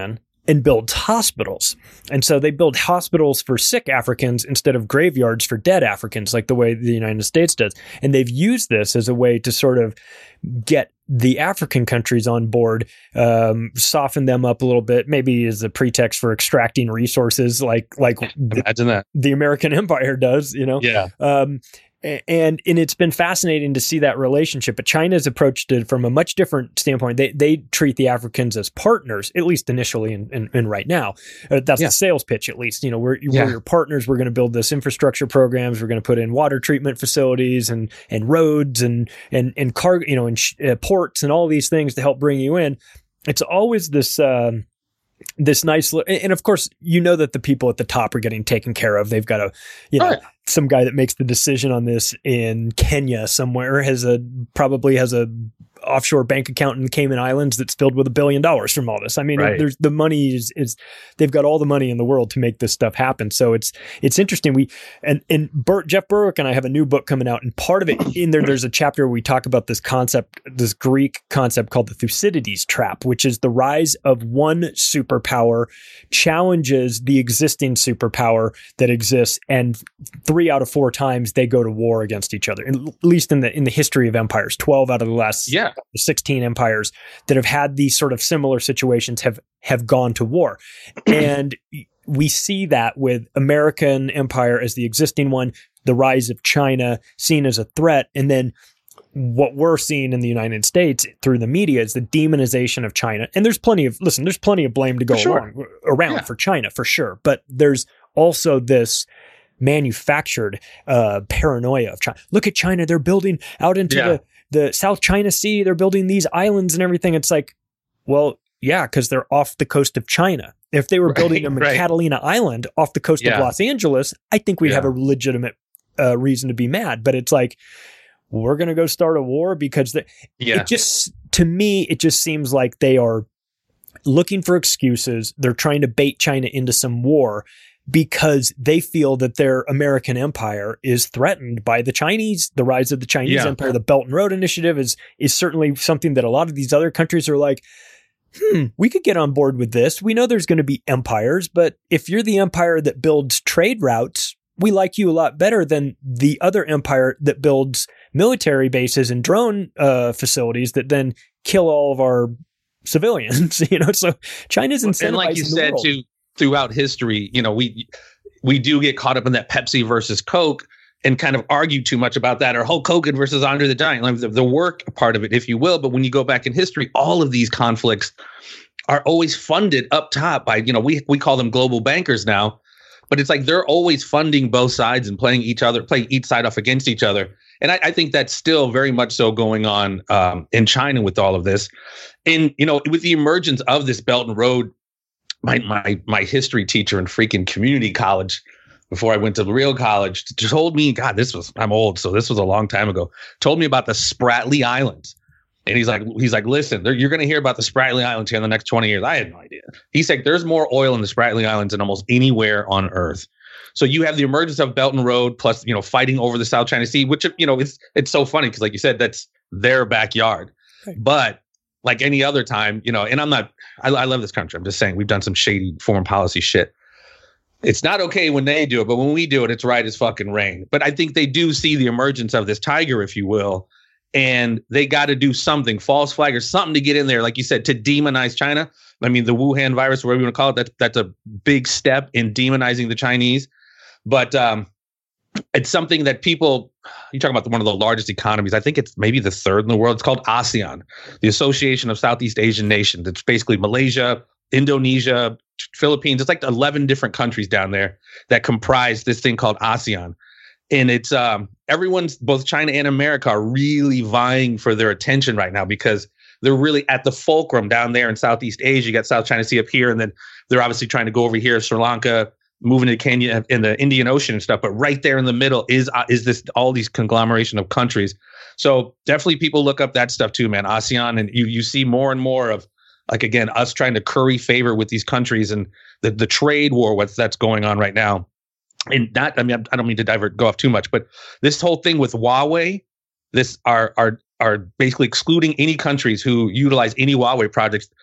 [SPEAKER 13] and builds hospitals. And so they build hospitals for sick Africans instead of graveyards for dead Africans, like the way the United States does. And they've used this as a way to sort of get the African countries on board, um, soften them up a little bit, maybe as a pretext for extracting resources like, like
[SPEAKER 14] imagine
[SPEAKER 13] the,
[SPEAKER 14] that
[SPEAKER 13] the American empire does, you know?
[SPEAKER 14] Yeah.
[SPEAKER 13] Um, And and it's been fascinating to see that relationship. But China's approached it from a much different standpoint. They they treat the Africans as partners, at least initially and, and, and right now. Uh, that's yeah. the sales pitch, at least. You know, we're, yeah. we're your partners. We're going to build this infrastructure programs. We're going to put in water treatment facilities and and roads and and and cargo, you know, and sh- uh, ports and all these things to help bring you in. It's always this. Um, This nice, and of course, you know that the people at the top are getting taken care of. They've got a, you know, right. some guy that makes the decision on this in Kenya somewhere has a probably has a offshore bank account in the Cayman Islands that's filled with a billion dollars from all this. I mean, right. there's the money is, is they've got all the money in the world to make this stuff happen. So it's it's interesting. We and and Bert, Jeff Berwick and I have a new book coming out, and part of it in there, there's a chapter where we talk about this concept, this Greek concept called the Thucydides trap, which is the rise of one superpower challenges the existing superpower that exists, and three out of four times they go to war against each other. At least in the in the history of empires, twelve out of the last
[SPEAKER 14] yeah.
[SPEAKER 13] sixteen empires that have had these sort of similar situations have have gone to war. And we see that with American empire as the existing one, the rise of China seen as a threat, and then what we're seeing in the United States through the media is the demonization of China. And there's plenty of, listen, there's plenty of blame to go
[SPEAKER 14] sure.
[SPEAKER 13] along, around
[SPEAKER 14] yeah.
[SPEAKER 13] for China, for sure. But there's also this manufactured uh, paranoia of China. Look at China. They're building out into yeah. the, the South China Sea. They're building these islands and everything. It's like, well, yeah, because they're off the coast of China. If they were right, building them in right. Catalina Island off the coast yeah. of Los Angeles, I think we'd yeah. have a legitimate uh, reason to be mad. But it's like, we're going to go start a war because the,
[SPEAKER 14] yeah.
[SPEAKER 13] it just, to me, it just seems like they are looking for excuses. They're trying to bait China into some war because they feel that their American empire is threatened by the Chinese. The rise of the Chinese
[SPEAKER 14] yeah.
[SPEAKER 13] empire, the Belt and Road Initiative is, is certainly something that a lot of these other countries are like, hmm, we could get on board with this. We know there's going to be empires, but if you're the empire that builds trade routes, we like you a lot better than the other empire that builds military bases and drone uh, facilities that then kill all of our civilians. You know, so China's incentivizing
[SPEAKER 14] and like you
[SPEAKER 13] the
[SPEAKER 14] said
[SPEAKER 13] world.
[SPEAKER 14] too, throughout history, you know, we we do get caught up in that Pepsi versus Coke and kind of argue too much about that, or Hulk Hogan versus Andre the Giant, like the, the work part of it, if you will. But when you go back in history, all of these conflicts are always funded up top by, you know, we we call them global bankers now. But it's like they're always funding both sides and playing each other, playing each side off against each other. And I, I think that's still very much so going on um, in China with all of this. And, you know, with the emergence of this Belt and Road, my my my history teacher in freaking community college, before I went to real college, told me, God, this was, I'm old, so this was a long time ago, told me about the Spratly Islands. And he's like, he's like, listen, you're going to hear about the Spratly Islands here in the next twenty years. I had no idea. He said there's more oil in the Spratly Islands than almost anywhere on Earth. So you have the emergence of Belt and Road, plus, you know, fighting over the South China Sea, which, you know, it's it's so funny because, like you said, that's their backyard. Right. But like any other time, you know, and I'm not, I, I love this country. I'm just saying we've done some shady foreign policy shit. It's not okay when they do it, but when we do it, it's right as fucking rain. But I think they do see the emergence of this tiger, if you will. And they got to do something, false flag or something to get in there, like you said, to demonize China. I mean, the Wuhan virus, whatever you want to call it, that's, that's a big step in demonizing the Chinese. But um, it's something that people, you talk about the, one of the largest economies, I think it's maybe the third in the world. It's called ASEAN, the Association of Southeast Asian Nations. It's basically Malaysia, Indonesia, Philippines. It's like eleven different countries down there that comprise this thing called ASEAN. And it's um, everyone's, both China and America, are really vying for their attention right now because they're really at the fulcrum down there in Southeast Asia. You got South China Sea up here, and then they're obviously trying to go over here, Sri Lanka, moving to Kenya in the Indian Ocean and stuff. But right there in the middle is uh, is this all these conglomeration of countries. So definitely people look up that stuff too, man. ASEAN, and you you see more and more of, like, again, us trying to curry favor with these countries and the the trade war what's that's going on right now. And not, I mean, I don't mean to divert, go off too much, but this whole thing with Huawei, this are are are basically excluding any countries who utilize any Huawei projects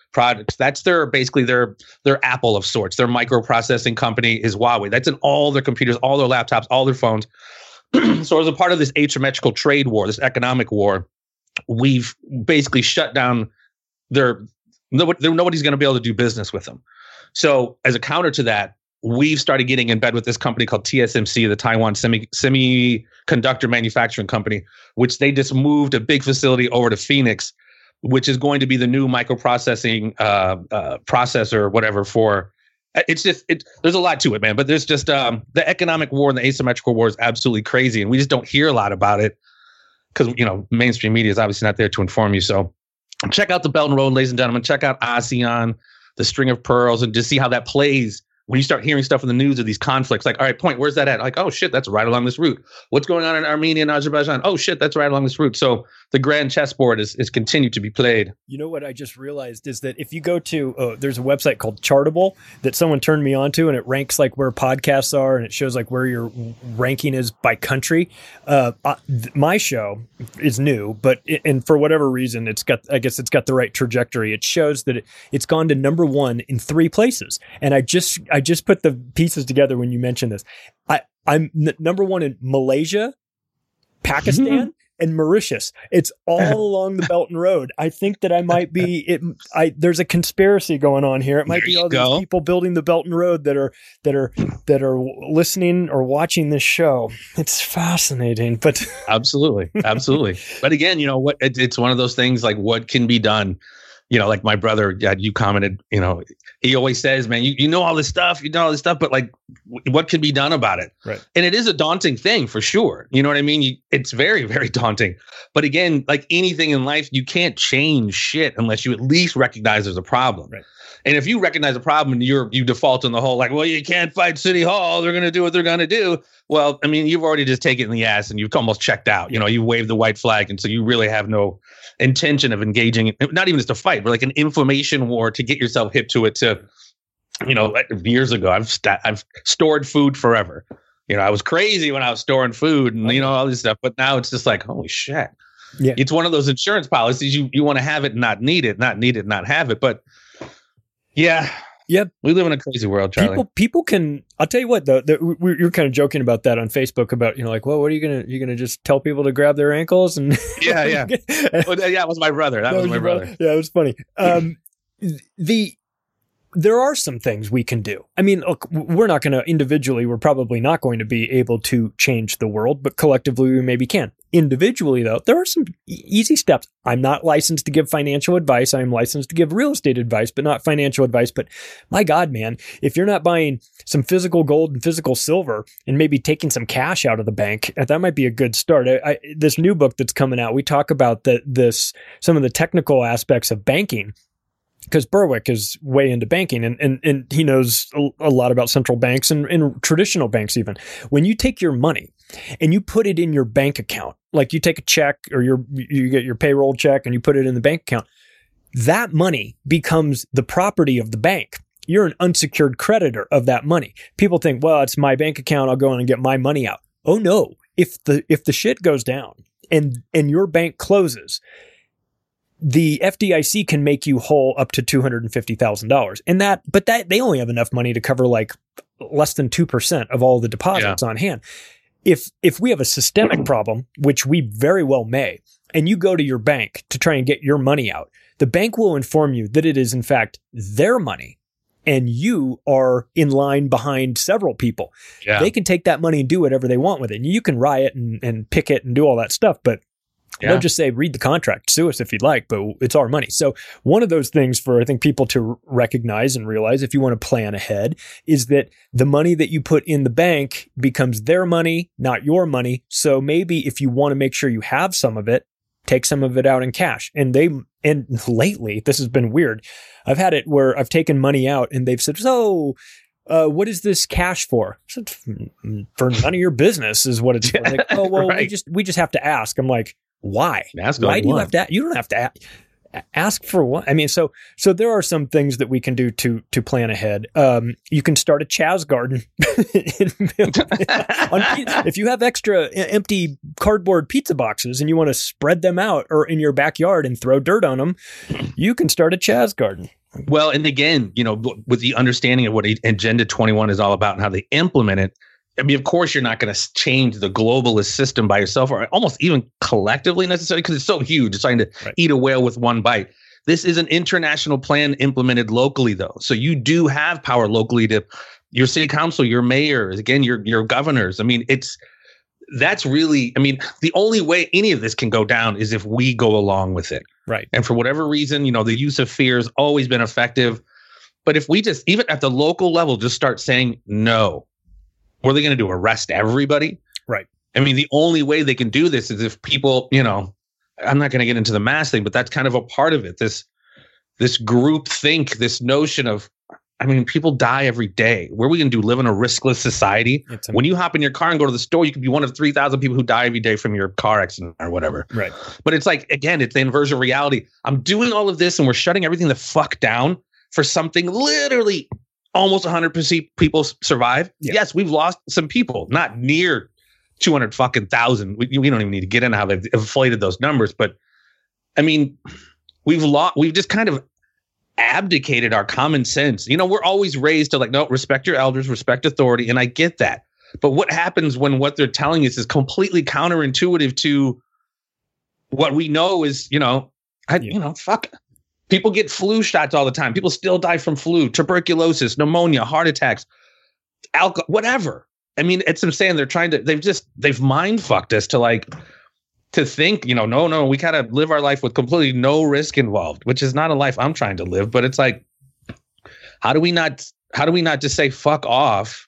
[SPEAKER 14] products. That's their basically their their Apple of sorts. Their microprocessing company is Huawei. That's in all their computers, all their laptops, all their phones. So as a part of this asymmetrical trade war, this economic war, we've basically shut down their nobody, nobody's going to be able to do business with them. So as a counter to that, we've started getting in bed with this company called T S M C, the Taiwan Semi Semiconductor Manufacturing Company, which they just moved a big facility over to Phoenix, which is going to be the new microprocessing uh, uh, processor or whatever for. It's just it. There's a lot to it, man. But there's just um, the economic war and the asymmetrical war is absolutely crazy, and we just don't hear a lot about it because you know mainstream media is obviously not there to inform you. So check out the Belt and Road, ladies and gentlemen. Check out ASEAN, the String of Pearls, and just see how that plays. When you start hearing stuff in the news of these conflicts, like, all right, point, where's that at? Like, oh, shit, that's right along this route. What's going on in Armenia and Azerbaijan? Oh, shit, that's right along this route. So the grand chessboard is, is continued to be played.
[SPEAKER 13] You know what I just realized is that if you go to, oh, there's a website called Chartable that someone turned me on to, and it ranks like where podcasts are, and it shows like where your ranking is by country. Uh, uh, my show is new, but it, and for whatever reason, it's got, I guess it's got the right trajectory. It shows that it, it's gone to number one in three places. And I just, I just put the pieces together when you mentioned this. I, I'm n- number one in Malaysia, Pakistan, mm-hmm. and Mauritius. It's all along the Belt and Road. I think that I might be. It. I there's a conspiracy going on here. It might there be all go. these people building the Belt and Road that are that are that are listening or watching this show. It's fascinating, but
[SPEAKER 14] absolutely, absolutely. But again, you know what? It, it's one of those things. Like, what can be done? You know, like my brother, yeah, you commented, you know, he always says, man, you, you know all this stuff, you know all this stuff, but like, w- what can be done about it?
[SPEAKER 13] Right.
[SPEAKER 14] And it is a daunting thing for sure. You know what I mean? You, it's very, very daunting. But again, like anything in life, you can't change shit unless you at least recognize there's a problem.
[SPEAKER 13] Right.
[SPEAKER 14] And if you recognize a problem and you're, you default on the whole, like, well, you can't fight City Hall, they're going to do what they're going to do. Well, I mean, you've already just taken it in the ass and you've almost checked out. You know, you waved the white flag. And so you really have no intention of engaging in, not even just a fight, but like an information war to get yourself hip to it. To, you know, years ago, I've st- I've stored food forever. You know, I was crazy when I was storing food and, you know, all this stuff. But now it's just like, holy shit.
[SPEAKER 13] Yeah.
[SPEAKER 14] It's one of those insurance policies. You, you want to have it, not need it, not need it, not have it. But yeah.
[SPEAKER 13] Yep.
[SPEAKER 14] We live in a crazy world, Charlie.
[SPEAKER 13] People, people can, I'll tell you what, though, the, we, you're kind of joking about that on Facebook about, you know, like, well, what are you going to, you're going to just tell people to grab their ankles? And
[SPEAKER 14] yeah, yeah. well, yeah, it was my brother. That, that was, was my brother. brother.
[SPEAKER 13] Yeah, it was funny. Um, the, there are some things we can do. I mean, look, we're not going to individually, we're probably not going to be able to change the world, but collectively we maybe can. Individually, though, there are some e- easy steps. I'm not licensed to give financial advice. I'm licensed to give real estate advice, but not financial advice. But my God, man, if you're not buying some physical gold and physical silver and maybe taking some cash out of the bank, that might be a good start. I, I, this new book that's coming out, we talk about the, this, some of the technical aspects of banking. Because Berwick is way into banking and, and, and he knows a, a lot about central banks and, and traditional banks even. When you take your money and you put it in your bank account, like you take a check or your, you get your payroll check and you put it in the bank account, that money becomes the property of the bank. You're an unsecured creditor of that money. People think, well, it's my bank account. I'll go in and get my money out. Oh no. If the, if the shit goes down and, and your bank closes, the F D I C can make you whole up to two hundred fifty thousand dollars. And that, but that they only have enough money to cover like less than two percent of all the deposits yeah. on hand. If, if we have a systemic problem, which we very well may, and you go to your bank to try and get your money out, the bank will inform you that it is in fact their money and you are in line behind several people.
[SPEAKER 14] Yeah.
[SPEAKER 13] They can take that money and do whatever they want with it. And you can riot and, and picket and do all that stuff, but yeah. They'll just say, read the contract, sue us if you'd like, but it's our money. So one of those things for, I think, people to recognize and realize if you want to plan ahead is that the money that you put in the bank becomes their money, not your money. So maybe if you want to make sure you have some of it, take some of it out in cash. And they, and lately, this has been weird. I've had it where I've taken money out and they've said, so Uh, what is this cash for? I said, for none of your business is what it's for. Like, oh, well, right. we just, we just have to ask. I'm like, why?
[SPEAKER 14] Ask
[SPEAKER 13] why do you
[SPEAKER 14] what?
[SPEAKER 13] have to? You don't have to ask, ask for what? I mean, so so there are some things that we can do to to plan ahead. Um, you can start a Chaz garden. If you have extra empty cardboard pizza boxes and you want to spread them out or in your backyard and throw dirt on them, you can start a Chaz garden.
[SPEAKER 14] Well, and again, you know, with the understanding of what Agenda twenty-one is all about and how they implement it, I mean, of course, you're not going to change the globalist system by yourself or almost even collectively necessarily because it's so huge. It's trying to right. eat a whale with one bite. This is an international plan implemented locally, though. So you do have power locally to your city council, your mayors, again, your your governors. I mean, it's that's really, I mean, the only way any of this can go down is if we go along with it.
[SPEAKER 13] Right.
[SPEAKER 14] And for whatever reason, you know, the use of fear has always been effective. But if we just, even at the local level, just start saying no. What are they going to do? Arrest everybody?
[SPEAKER 13] Right.
[SPEAKER 14] I mean, the only way they can do this is if people, you know, I'm not going to get into the mass thing, but that's kind of a part of it. This, this group think, this notion of, I mean, people die every day. What are we going to do? Live in a riskless society? When you hop in your car and go to the store, you could be one of three thousand people who die every day from your car accident or whatever.
[SPEAKER 13] Right.
[SPEAKER 14] But it's like, again, it's the inversion of reality. I'm doing all of this and we're shutting everything the fuck down for something literally almost one hundred percent people survive. Yeah. Yes, we've lost some people, not near two hundred fucking thousand. We, we don't even need to get into how they've inflated those numbers. But I mean, we've lost, we've just kind of abdicated our common sense. You know, we're always raised to like, no, respect your elders, respect authority. And I get that. But what happens when what they're telling us is completely counterintuitive to what we know is, you know, I, yeah. you know, fuck. People get flu shots all the time. People still die from flu, tuberculosis, pneumonia, heart attacks, alcohol, whatever. I mean, it's I'm saying they're trying to, they've just, they've mind fucked us to like, to think, you know, no, no, we gotta live our life with completely no risk involved, which is not a life I'm trying to live. But it's like, how do we not, how do we not just say fuck off?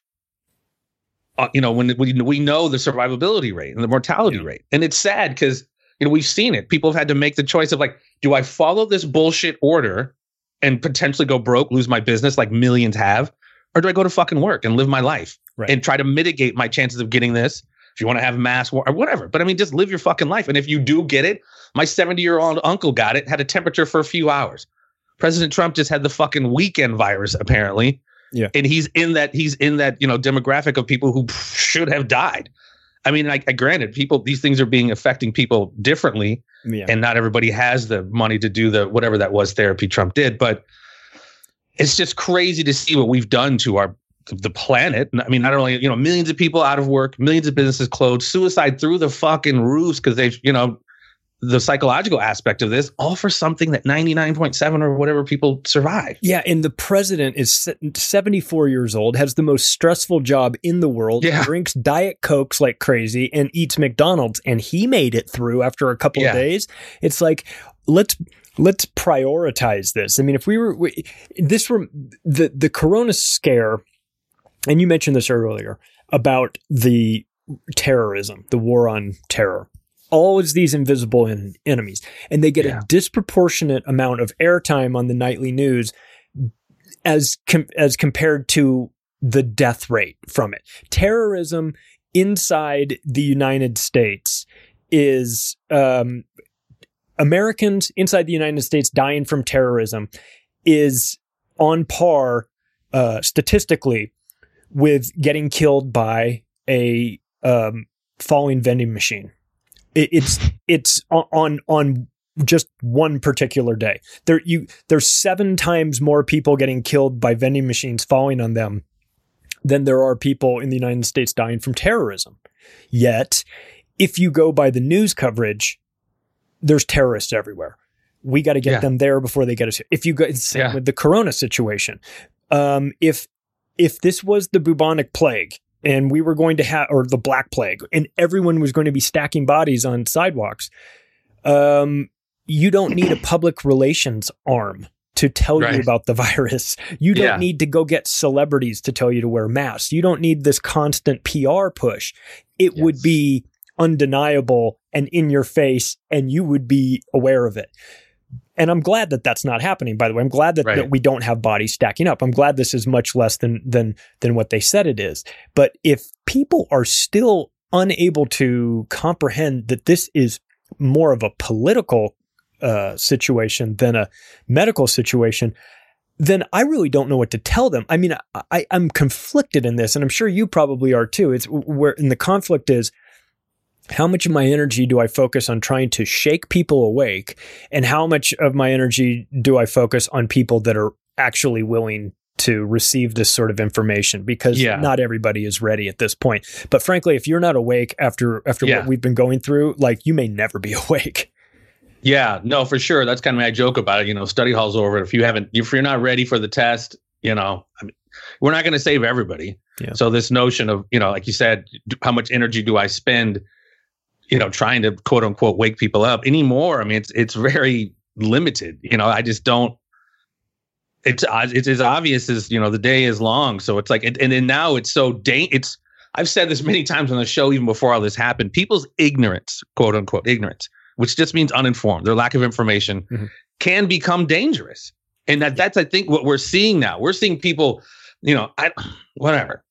[SPEAKER 14] Uh, you know, when we, we know the survivability rate and the mortality yeah. rate. And it's sad because, you know, we've seen it. People have had to make the choice of like, do I follow this bullshit order and potentially go broke, lose my business like millions have? Or do I go to fucking work and live my life right. and try to mitigate my chances of getting this? If you want to have mass war or whatever. But I mean, just live your fucking life. And if you do get it, my seventy-year-old uncle got it, had a temperature for a few hours. President Trump just had the fucking weekend virus, apparently.
[SPEAKER 13] Yeah.
[SPEAKER 14] And he's in that, he's in that, you know, demographic of people who should have died. I mean, like, granted, people, these things are being affecting people differently, yeah. and not everybody has the money to do the whatever that was therapy Trump did. But it's just crazy to see what we've done to our the planet. I mean, not only, you know, millions of people out of work, millions of businesses closed, suicide through the fucking roofs because they've, you know, the psychological aspect of this, all for something that ninety-nine point seven or whatever people survive.
[SPEAKER 13] Yeah, and the president is seventy-four years old, has the most stressful job in the world, yeah. drinks Diet Cokes like crazy, and eats McDonald's, and he made it through after a couple yeah. of days. It's like, let's let's prioritize this. I mean, if we were we, this were the the Corona scare, and you mentioned this earlier about the terrorism, the war on terror. Always these invisible en- enemies, and they get yeah. a disproportionate amount of airtime on the nightly news as com- as compared to the death rate from it. Terrorism inside the United States is um, Americans inside the United States dying from terrorism is on par uh, statistically with getting killed by a um, falling vending machine. It's it's on on just one particular day. There you there's seven times more people getting killed by vending machines falling on them than there are people in the United States dying from terrorism. Yet, if you go by the news coverage, there's terrorists everywhere. We got to get yeah. them there before they get us here. If you go it's yeah. with the Corona situation, um, if if this was the bubonic plague. And we were going to have, or the Black Plague, and everyone was going to be stacking bodies on sidewalks. Um, you don't need a public relations arm to tell right. you about the virus. You don't yeah. need to go get celebrities to tell you to wear masks. You don't need this constant P R push. It yes. would be undeniable and in your face, and you would be aware of it. And I'm glad that that's not happening, by the way. I'm glad that, right. that we don't have bodies stacking up. I'm glad this is much less than than than what they said it is. But if people are still unable to comprehend that this is more of a political uh, situation than a medical situation, then I really don't know what to tell them. I mean, I, I'm conflicted in this, and I'm sure you probably are too. It's where, and the conflict is, how much of my energy do I focus on trying to shake people awake, and how much of my energy do I focus on people that are actually willing to receive this sort of information? Because
[SPEAKER 14] yeah.
[SPEAKER 13] not everybody is ready at this point. But frankly, if you're not awake after after
[SPEAKER 14] yeah.
[SPEAKER 13] what we've been going through, like, you may never be awake.
[SPEAKER 14] Yeah, no, for sure. That's kind of my joke about it. You know, study hall's over. If you haven't, if you're not ready for the test, you know, I mean, we're not going to save everybody.
[SPEAKER 13] Yeah.
[SPEAKER 14] So this notion of, you know, like you said, how much energy do I spend, you know, trying to quote unquote wake people up anymore? I mean, it's it's very limited. You know, I just don't. It's it's as obvious as, you know, the day is long. So it's like, and, and then now it's so dang. It's I've said this many times on the show, even before all this happened. People's ignorance, quote unquote, ignorance, which just means uninformed, their lack of information, mm-hmm. can become dangerous. And that that's, I think, what we're seeing now. We're seeing people, you know, I, whatever.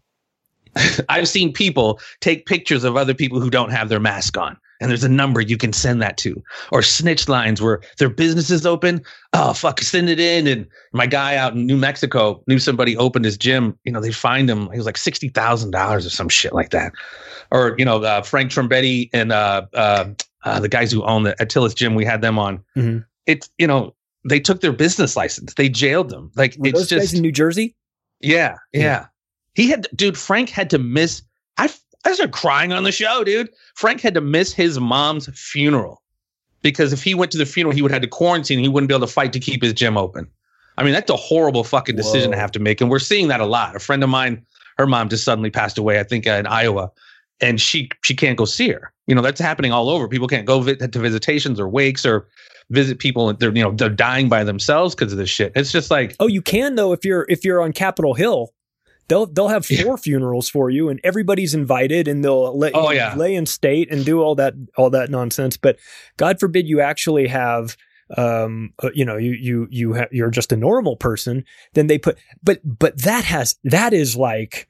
[SPEAKER 14] I've seen people take pictures of other people who don't have their mask on. And there's a number you can send that to. Or snitch lines where their business is open. Oh, fuck, send it in. And my guy out in New Mexico knew somebody opened his gym. You know, they find him. It was like sixty thousand dollars or some shit like that. Or, you know, uh, Frank Trombetti and uh, uh, uh, the guys who own the Attila's gym, we had them on.
[SPEAKER 13] Mm-hmm.
[SPEAKER 14] It's, you know, they took their business license. They jailed them. Like,
[SPEAKER 13] Were
[SPEAKER 14] it's
[SPEAKER 13] those
[SPEAKER 14] just
[SPEAKER 13] guys in New Jersey.
[SPEAKER 14] Yeah, yeah, yeah. He had, dude, Frank had to miss. I, I started crying on the show, dude. Frank had to miss his mom's funeral because if he went to the funeral, he would have to quarantine. He wouldn't be able to fight to keep his gym open. I mean, that's a horrible fucking decision Whoa. to have to make. And we're seeing that a lot. A friend of mine, her mom just suddenly passed away, I think uh, in Iowa, and she she can't go see her. You know, that's happening all over. People can't go vi- to visitations or wakes or visit people. They're, you know, they're dying by themselves because of this shit. It's just like,
[SPEAKER 13] oh, you can though if you're if you're on Capitol Hill. They'll they'll have four yeah. funerals for you, and everybody's invited, and they'll let
[SPEAKER 14] oh,
[SPEAKER 13] you
[SPEAKER 14] yeah.
[SPEAKER 13] lay in state and do all that all that nonsense. But God forbid you actually have, um, uh, you know, you you you ha- you're just a normal person. Then they put, but but that has that is like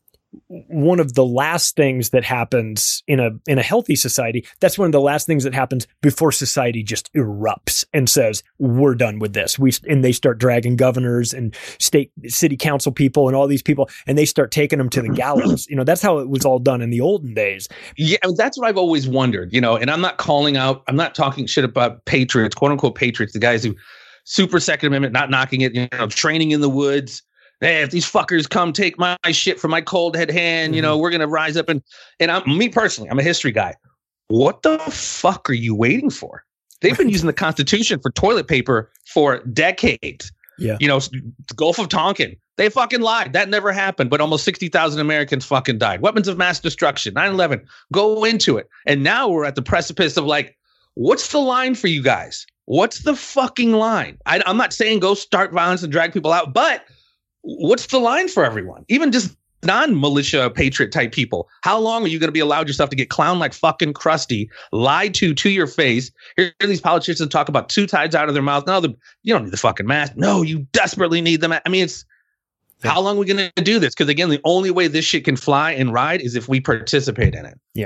[SPEAKER 13] one of the last things that happens in a in a healthy society. That's one of the last things that happens before society just erupts and says, we're done with this. We and they start dragging governors and state city council people and all these people, and they start taking them to the gallows. You know, that's how it was all done in the olden days.
[SPEAKER 14] Yeah, that's what I've always wondered, you know, and I'm not calling out, I'm not talking shit about patriots, quote unquote patriots, the guys who super Second Amendment, not knocking it, you know, training in the woods. Hey, if these fuckers come take my shit from my cold head hand, you know, we're going to rise up. And, and I'm, me personally, I'm a history guy. What the fuck are you waiting for? They've been using the Constitution for toilet paper for decades.
[SPEAKER 13] Yeah.
[SPEAKER 14] You know, the Gulf of Tonkin, they fucking lied. That never happened. But almost sixty thousand Americans fucking died. Weapons of mass destruction, nine eleven, go into it. And now we're at the precipice of like, what's the line for you guys? What's the fucking line? I, I'm not saying go start violence and drag people out, but what's the line for everyone? Even just non-militia patriot type people. How long are you going to be allowed yourself to get clowned like fucking Krusty, lied to to your face? Here these politicians talk about two tides out of their mouth. No, the, you don't need the fucking mask. No, you desperately need them. I mean, it's how long are we going to do this? Because again, the only way this shit can fly and ride is if we participate in it.
[SPEAKER 13] Yeah.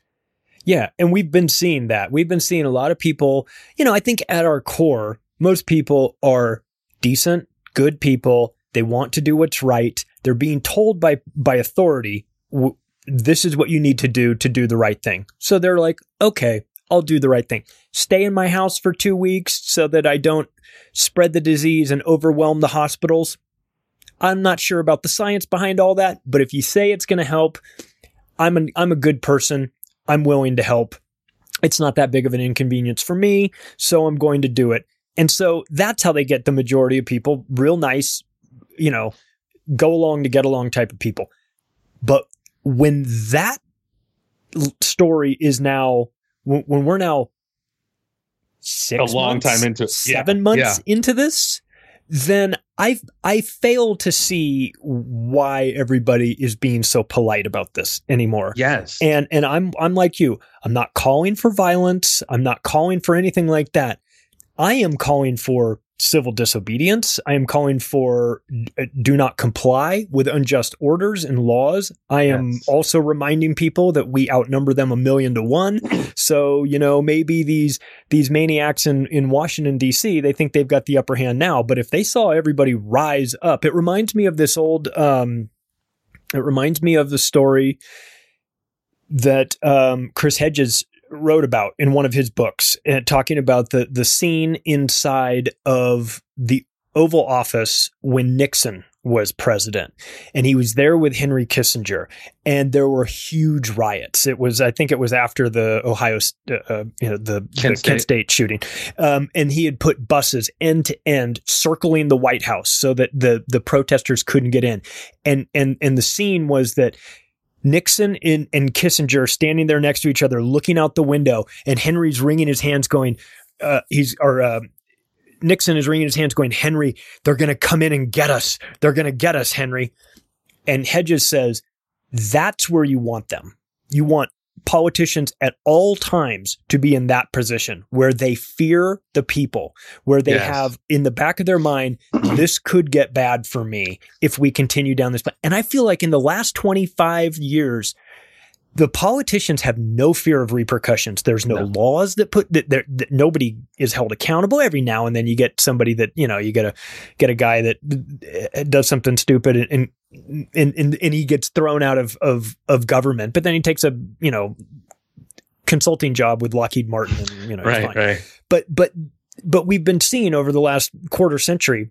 [SPEAKER 13] Yeah. And we've been seeing that. We've been seeing a lot of people, you know, I think at our core, most people are decent, good people. They want to do what's right. They're being told by by authority, w- this is what you need to do to do the right thing. So they're like, okay, I'll do the right thing. Stay in my house for two weeks so that I don't spread the disease and overwhelm the hospitals. I'm not sure about the science behind all that, but if you say it's going to help, I'm an, I'm a good person. I'm willing to help. It's not that big of an inconvenience for me, so I'm going to do it. And so that's how they get the majority of people, real nice, you know, go along to get along type of people. But when that story is now, when, when we're now six
[SPEAKER 14] a long
[SPEAKER 13] months,
[SPEAKER 14] time into
[SPEAKER 13] seven
[SPEAKER 14] yeah.
[SPEAKER 13] months
[SPEAKER 14] yeah.
[SPEAKER 13] into this, then I I fail to see why everybody is being so polite about this anymore.
[SPEAKER 14] Yes,
[SPEAKER 13] and and I'm I'm like you. I'm not calling for violence. I'm not calling for anything like that. I am calling for civil disobedience. I am calling for uh, do not comply with unjust orders and laws. I am yes. also reminding people that we outnumber them a million to one. So, you know, maybe these these maniacs in, in Washington, D C, they think they've got the upper hand now. But if they saw everybody rise up, it reminds me of this old, um, it reminds me of the story. that um, Chris Hedges wrote about in one of his books, uh, talking about the the scene inside of the Oval Office when Nixon was president, and he was there with Henry Kissinger, and there were huge riots. It was, I think it was after the Ohio, uh, you know, the Kent, the State. Kent State shooting. Um, and he had put buses end to end circling the White House so that the, the protesters couldn't get in. And, and, and the scene was that Nixon and, and Kissinger standing there next to each other, looking out the window, and Henry's wringing his hands going, uh, he's, or, uh, Nixon is wringing his hands going, Henry, they're going to come in and get us. They're going to get us, Henry. And Hedges says, that's where you want them. You want politicians at all times to be in that position where they fear the people, where they yes. have in the back of their mind, this could get bad for me if we continue down this path. And I feel like in the last twenty-five years, the politicians have no fear of repercussions. There's no, no. laws that put that, that nobody is held accountable. Every now and then you get somebody that, you know, you get a, get a guy that does something stupid and, and, and, and he gets thrown out of, of, of government, but then he takes a, you know, consulting job with Lockheed Martin and, you know,
[SPEAKER 14] right,
[SPEAKER 13] it's fine.
[SPEAKER 14] right.
[SPEAKER 13] But, but, but we've been seeing over the last quarter century,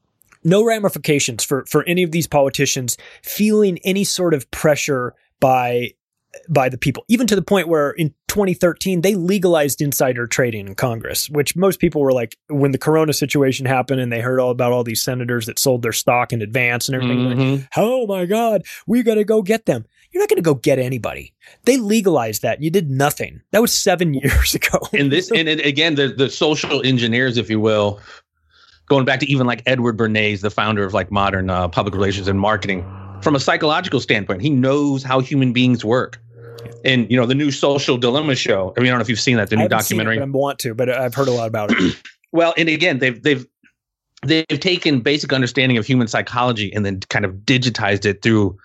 [SPEAKER 13] no ramifications for, for any of these politicians feeling any sort of pressure by, by the people, even to the point where in twenty thirteen, they legalized insider trading in Congress, which most people were like, when the Corona situation happened and they heard all about all these senators that sold their stock in advance and everything, mm-hmm. like, oh my God, we got to go get them. You're not going to go get anybody. They legalized that. You did nothing. That was seven years ago.
[SPEAKER 14] And this, and it, again, the, the social engineers, if you will, going back to even like Edward Bernays, the founder of like modern uh, public relations and marketing, from a psychological standpoint, he knows how human beings work. And, you know, the new Social Dilemma show. I mean, I don't know if you've seen that, the new documentary.
[SPEAKER 13] Seen it, but I want to, but I've heard a lot about it.
[SPEAKER 14] Well, and again, they've they've they've taken basic understanding of human psychology and then kind of digitized it through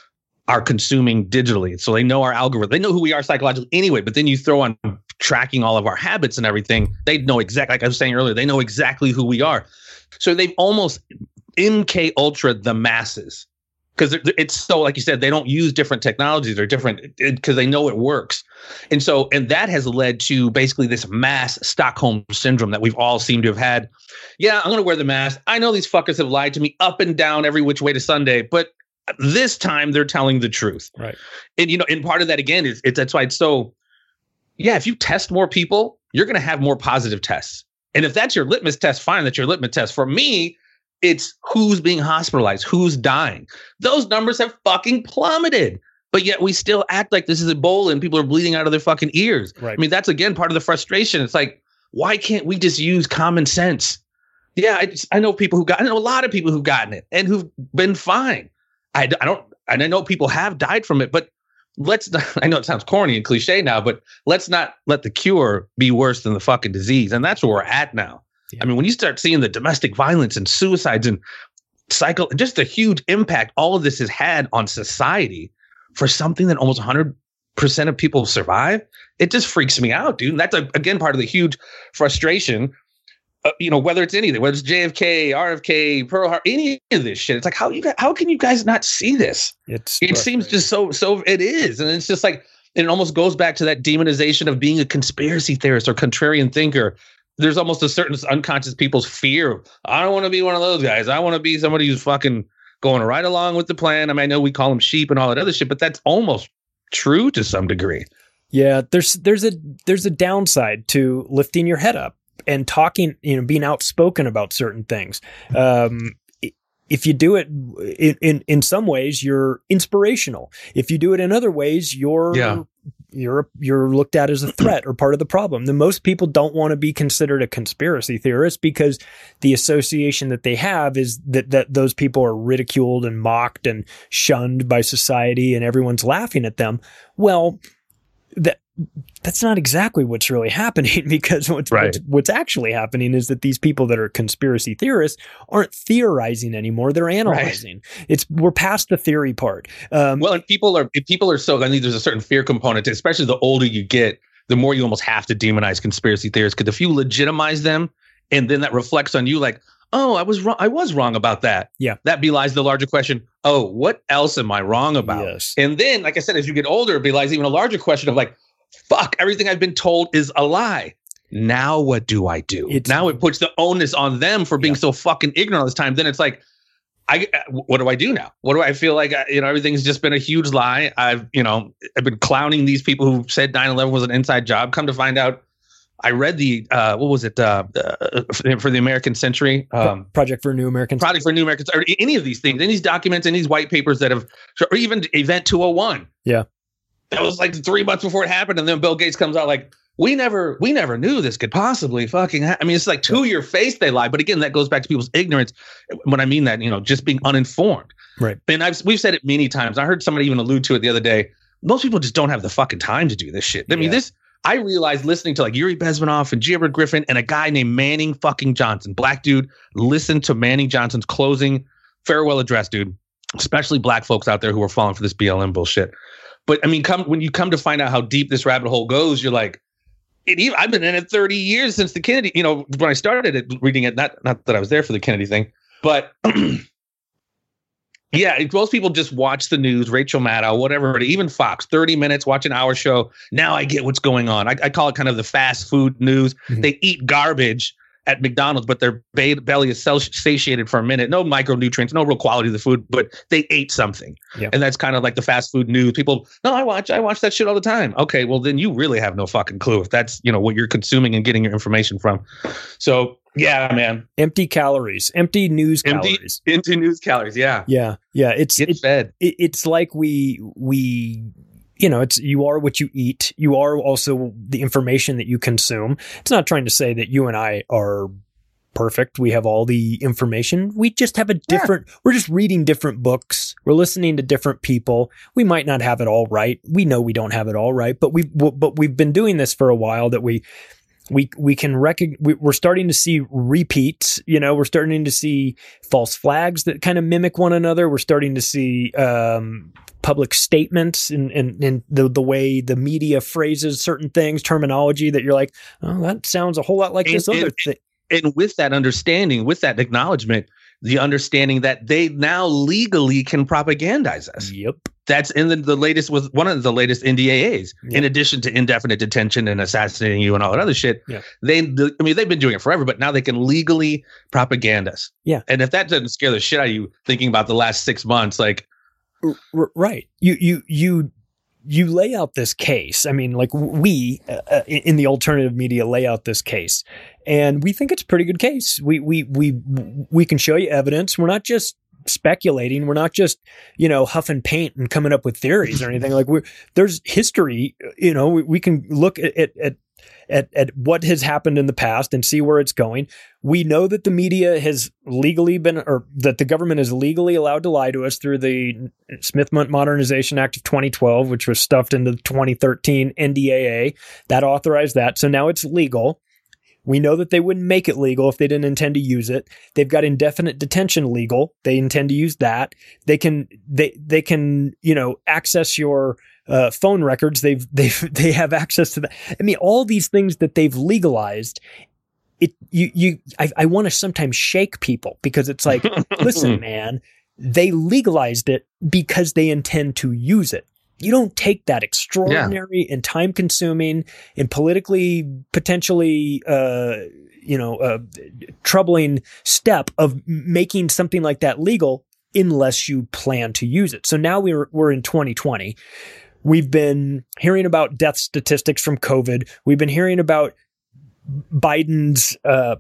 [SPEAKER 14] our consuming digitally. So they know our algorithm. They know who we are psychologically anyway. But then you throw on tracking all of our habits and everything. They know exactly, like I was saying earlier, they know exactly who we are. So they've almost M K Ultra the masses. Because it's so, like you said, they don't use different technologies or different because they know it works. And so, and that has led to basically this mass Stockholm syndrome that we've all seemed to have had. Yeah, I'm going to wear the mask. I know these fuckers have lied to me up and down every which way to Sunday, but this time they're telling the truth.
[SPEAKER 13] Right.
[SPEAKER 14] And, you know, and part of that, again, is it's that's why it's so, yeah, if you test more people, you're going to have more positive tests. And if that's your litmus test, fine, that's your litmus test. For me, it's who's being hospitalized, who's dying. Those numbers have fucking plummeted, but yet we still act like this is Ebola and people are bleeding out of their fucking ears.
[SPEAKER 13] Right.
[SPEAKER 14] I mean, that's again part of the frustration. It's like, why can't we just use common sense? Yeah, I, just, I know people who got, I know a lot of people who've gotten it and who've been fine. I, I don't, and I know people have died from it, but let's not, I know it sounds corny and cliche now, but let's not let the cure be worse than the fucking disease. And that's where we're at now. Yeah. I mean, when you start seeing the domestic violence and suicides and cycle, just the huge impact all of this has had on society for something that almost one hundred percent of people survive, it just freaks me out, dude. And that's, a, again, part of the huge frustration, uh, you know, whether it's anything, whether it's J F K, R F K, Pearl Harbor, any of this shit. It's like, how you guys, how can you guys not see this?
[SPEAKER 13] It's
[SPEAKER 14] it seems just so, so it is. And it's just like, and it almost goes back to that demonization of being a conspiracy theorist or contrarian thinker. There's almost a certain unconscious people's fear. I don't want to be one of those guys. I want to be somebody who's fucking going right along with the plan. I mean, I know we call them sheep and all that other shit, but that's almost true to some degree.
[SPEAKER 13] Yeah, there's there's a there's a downside to lifting your head up and talking, you know, being outspoken about certain things. Um, if you do it in, in in some ways, you're inspirational. If you do it in other ways, you're
[SPEAKER 14] yeah.
[SPEAKER 13] you're you're looked at as a threat or part of the problem. Then most people don't want to be considered a conspiracy theorist because the association that they have is that that those people are ridiculed and mocked and shunned by society and everyone's laughing at them. Well, that that's not exactly what's really happening, because what's,
[SPEAKER 14] right.
[SPEAKER 13] what's what's actually happening is that these people that are conspiracy theorists aren't theorizing anymore; they're analyzing. Right. It's we're past the theory part. Um,
[SPEAKER 14] well, and people are people are so. I think there's a certain fear component, to, especially the older you get, the more you almost have to demonize conspiracy theorists. Because if you legitimize them, and then that reflects on you, like, oh, I was wrong. I was wrong about that.
[SPEAKER 13] Yeah.
[SPEAKER 14] That belies the larger question. Oh, what else am I wrong about?
[SPEAKER 13] Yes.
[SPEAKER 14] And then, like I said, as you get older, it belies even a larger question of like, fuck, everything I've been told is a lie. Now what do I do? It's, now it puts the onus on them for being yeah. so fucking ignorant all this time. Then it's like, I, what do I do now? What do I feel like? You know, everything's just been a huge lie. I've, you know, I've been clowning these people who said nine eleven was an inside job. Come to find out, I read the, uh, what was it, uh, uh, for the American Century? Um,
[SPEAKER 13] Project for New Americans.
[SPEAKER 14] Project for New Americans, or any of these things, any of these documents, and these white papers that have, or even Event two oh one.
[SPEAKER 13] Yeah.
[SPEAKER 14] That was like three months before it happened. And then Bill Gates comes out like, we never, we never knew this could possibly fucking happen. I mean, it's like to your face they lie. But again, that goes back to people's ignorance. When I mean that, you know, just being uninformed.
[SPEAKER 13] Right.
[SPEAKER 14] And I've, we've said it many times. I heard somebody even allude to it the other day. Most people just don't have the fucking time to do this shit. I mean, yeah. this, I realized listening to like Yuri Bezmenov and G. Edward Griffin and a guy named Manning fucking Johnson, black dude, listen to Manning Johnson's closing farewell address, dude, especially black folks out there who are falling for this B L M bullshit. But I mean, come when you come to find out how deep this rabbit hole goes, you're like, it even, I've been in it thirty years since the Kennedy, you know, when I started it, reading it, not, not that I was there for the Kennedy thing, but yeah, most people just watch the news, Rachel Maddow, whatever, even Fox, thirty minutes, watch an hour show. Now I get what's going on. I, I call it kind of the fast food news. Mm-hmm. They eat garbage at McDonald's, but their ba- belly is satiated for a minute. No micronutrients, no real quality of the food, but they ate something.
[SPEAKER 13] Yeah.
[SPEAKER 14] And that's kind of like the fast food news. People, no, I watch, I watch that shit all the time. Okay, well then you really have no fucking clue if that's, you know, what you're consuming and getting your information from. So yeah, man.
[SPEAKER 13] Empty calories, empty news
[SPEAKER 14] empty,
[SPEAKER 13] calories.
[SPEAKER 14] Empty news calories. Yeah.
[SPEAKER 13] Yeah. Yeah. It's
[SPEAKER 14] Get
[SPEAKER 13] it,
[SPEAKER 14] fed.
[SPEAKER 13] It, it's like we, we, you know, it's, you are what you eat. You are also the information that you consume. It's not trying to say that you and I are perfect. We have all the information. We just have a different, yeah. we're just reading different books. We're listening to different people. We might not have it all right. We know we don't have it all right, but we, but we've been doing this for a while that we, we, we can recognize, we're starting to see repeats, you know, we're starting to see false flags that kind of mimic one another. We're starting to see, um, public statements and, and, and the, the way the media phrases certain things, terminology that you're like, oh, that sounds a whole lot like
[SPEAKER 14] and,
[SPEAKER 13] this other
[SPEAKER 14] and,
[SPEAKER 13] thing.
[SPEAKER 14] And with that understanding, with that acknowledgement, the understanding that they now legally can propagandize us.
[SPEAKER 13] Yep.
[SPEAKER 14] That's in the, the latest, was one of the latest N D A As, yep. in addition to indefinite detention and assassinating you and all that other shit.
[SPEAKER 13] Yep.
[SPEAKER 14] They, the, I mean, they've been doing it forever, but now they can legally propaganda us.
[SPEAKER 13] Yeah.
[SPEAKER 14] And if that doesn't scare the shit out of you thinking about the last six months, like.
[SPEAKER 13] R- right. You, you, you, you lay out this case. I mean, like we uh, in the alternative media lay out this case, and we think it's a pretty good case. We we we we can show you evidence. We're not just speculating. We're not just, you know, huffing paint and coming up with theories or anything. Like we there's history. You know, we, we can look at at at at what has happened in the past and see where it's going. We know that the media has legally been, or that the government is legally allowed to lie to us through the Smith Modernization Act of twenty twelve, which was stuffed into the twenty thirteen N D A A. That authorized that. So now it's legal. We know that they wouldn't make it legal if they didn't intend to use it. They've got indefinite detention legal. They intend to use that. They can, they, they can, you know, access your uh, phone records. They've, they've, they have access to that. I mean, all these things that they've legalized. It, you, you, I, I want to sometimes shake people because it's like, listen, man, they legalized it because they intend to use it. You don't take that extraordinary yeah. and time consuming and politically potentially, uh, you know, uh, troubling step of making something like that legal unless you plan to use it. So now we're, we're in twenty twenty. We've been hearing about death statistics from COVID. We've been hearing about Biden's, uh,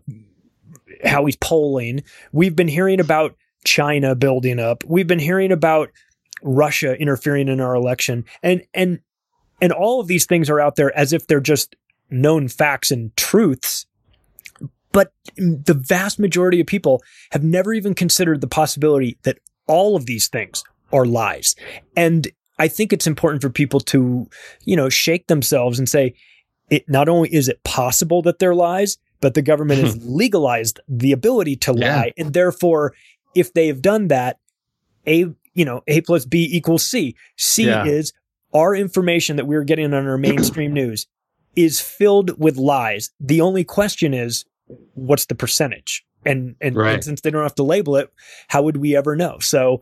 [SPEAKER 13] how he's polling. We've been hearing about China building up. We've been hearing about Russia interfering in our election. And, and, and all of these things are out there as if they're just known facts and truths. But the vast majority of people have never even considered the possibility that all of these things are lies. And I think it's important for people to, you know, shake themselves and say, it not only is it possible that they're lies, but the government has legalized the ability to lie. Yeah. And therefore, if they have done that, a, you know, A plus B equals C. C yeah. is our information that we're getting on our mainstream news is filled with lies. The only question is, what's the percentage? And, and,
[SPEAKER 14] right.
[SPEAKER 13] and since they don't have to label it, how would we ever know? So,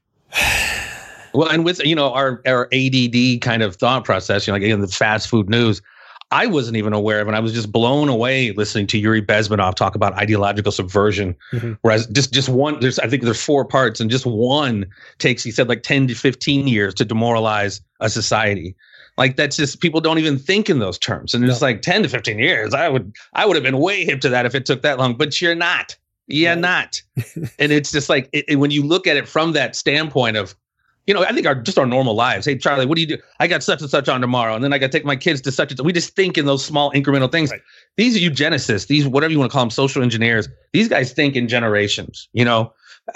[SPEAKER 14] well, and with, you know, our, our A D D kind of thought process, you know, like again, the fast food news, I wasn't even aware of, and I was just blown away listening to Yuri Bezmenov talk about ideological subversion. Mm-hmm. Whereas just, just one, there's, I think there's four parts, and just one takes, he said, like ten to fifteen years to demoralize a society. Like, that's just, people don't even think in those terms. And no. It's like ten to fifteen years. I would, I would have been way hip to that if it took that long, but you're not. You're right. not. And it's just like, it, it, when you look at it from that standpoint of, you know, I think our just our normal lives. Hey, Charlie, what do you do? I got such and such on tomorrow, and then I got to take my kids to such and such. We just think in those small incremental things. Right. These are eugenicists, these whatever you want to call them, social engineers. These guys think in generations. You know,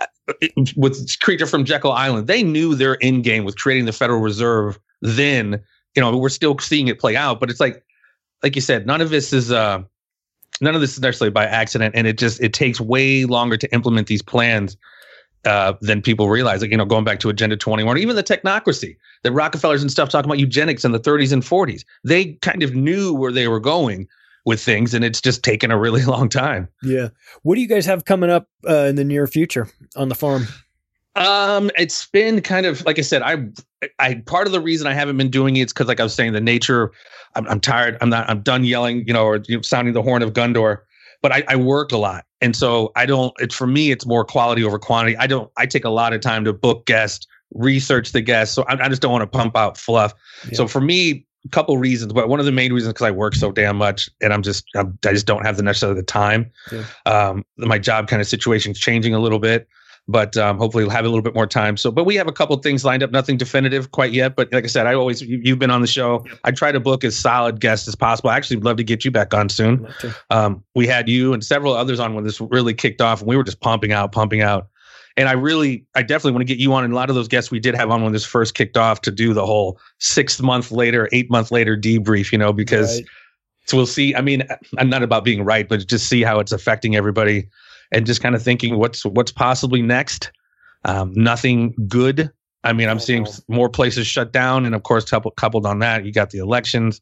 [SPEAKER 14] with Creature from Jekyll Island, they knew their end game with creating the Federal Reserve. Then, you know, we're still seeing it play out. But it's like, like you said, none of this is uh, none of this is necessarily by accident, and it just it takes way longer to implement these plans. Uh, than people realize, like, you know, going back to Agenda twenty-one, or even the technocracy, the Rockefellers and stuff talking about eugenics in the thirties and forties. They kind of knew where they were going with things, and it's just taken a really long time.
[SPEAKER 13] Yeah. What do you guys have coming up uh, in the near future on the farm?
[SPEAKER 14] Um, it's been kind of, like I said, I, I, part of the reason I haven't been doing it is because, like I was saying, the nature, I'm, I'm tired. I'm not, I'm done yelling, you know, or you know, sounding the horn of Gondor. But I, I work a lot. And so I don't, it's for me, it's more quality over quantity. I don't, I take a lot of time to book guests, research the guests. So I, I just don't want to pump out fluff. Yeah. So for me, a couple reasons, but one of the main reasons, because I work so damn much and I'm just, I'm, I just don't have the necessarily the time. Yeah. Um, my job kind of situation's changing a little bit. But um, hopefully we'll have a little bit more time. So, but we have a couple things lined up, nothing definitive quite yet. But like I said, I always, you, you've been on the show. I try to book as solid guests as possible. I actually would love to get you back on soon. Um, we had you and several others on when this really kicked off, and we were just pumping out, pumping out. And I really, I definitely want to get you on. And a lot of those guests we did have on when this first kicked off to do the whole six month later, eight month later debrief, you know, because right. So we'll see. I mean, I'm not about being right, but just see how it's affecting everybody. And just kind of thinking what's what's possibly next. Um, nothing good. I mean, I'm seeing more places shut down, and of course, coupled, coupled on that, you got the elections.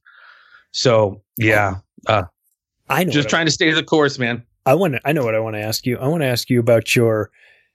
[SPEAKER 14] So yeah, uh,
[SPEAKER 13] I know.
[SPEAKER 14] Just trying
[SPEAKER 13] I,
[SPEAKER 14] to stay the course, man.
[SPEAKER 13] I want to. I know what I want to ask you. I want to ask you about your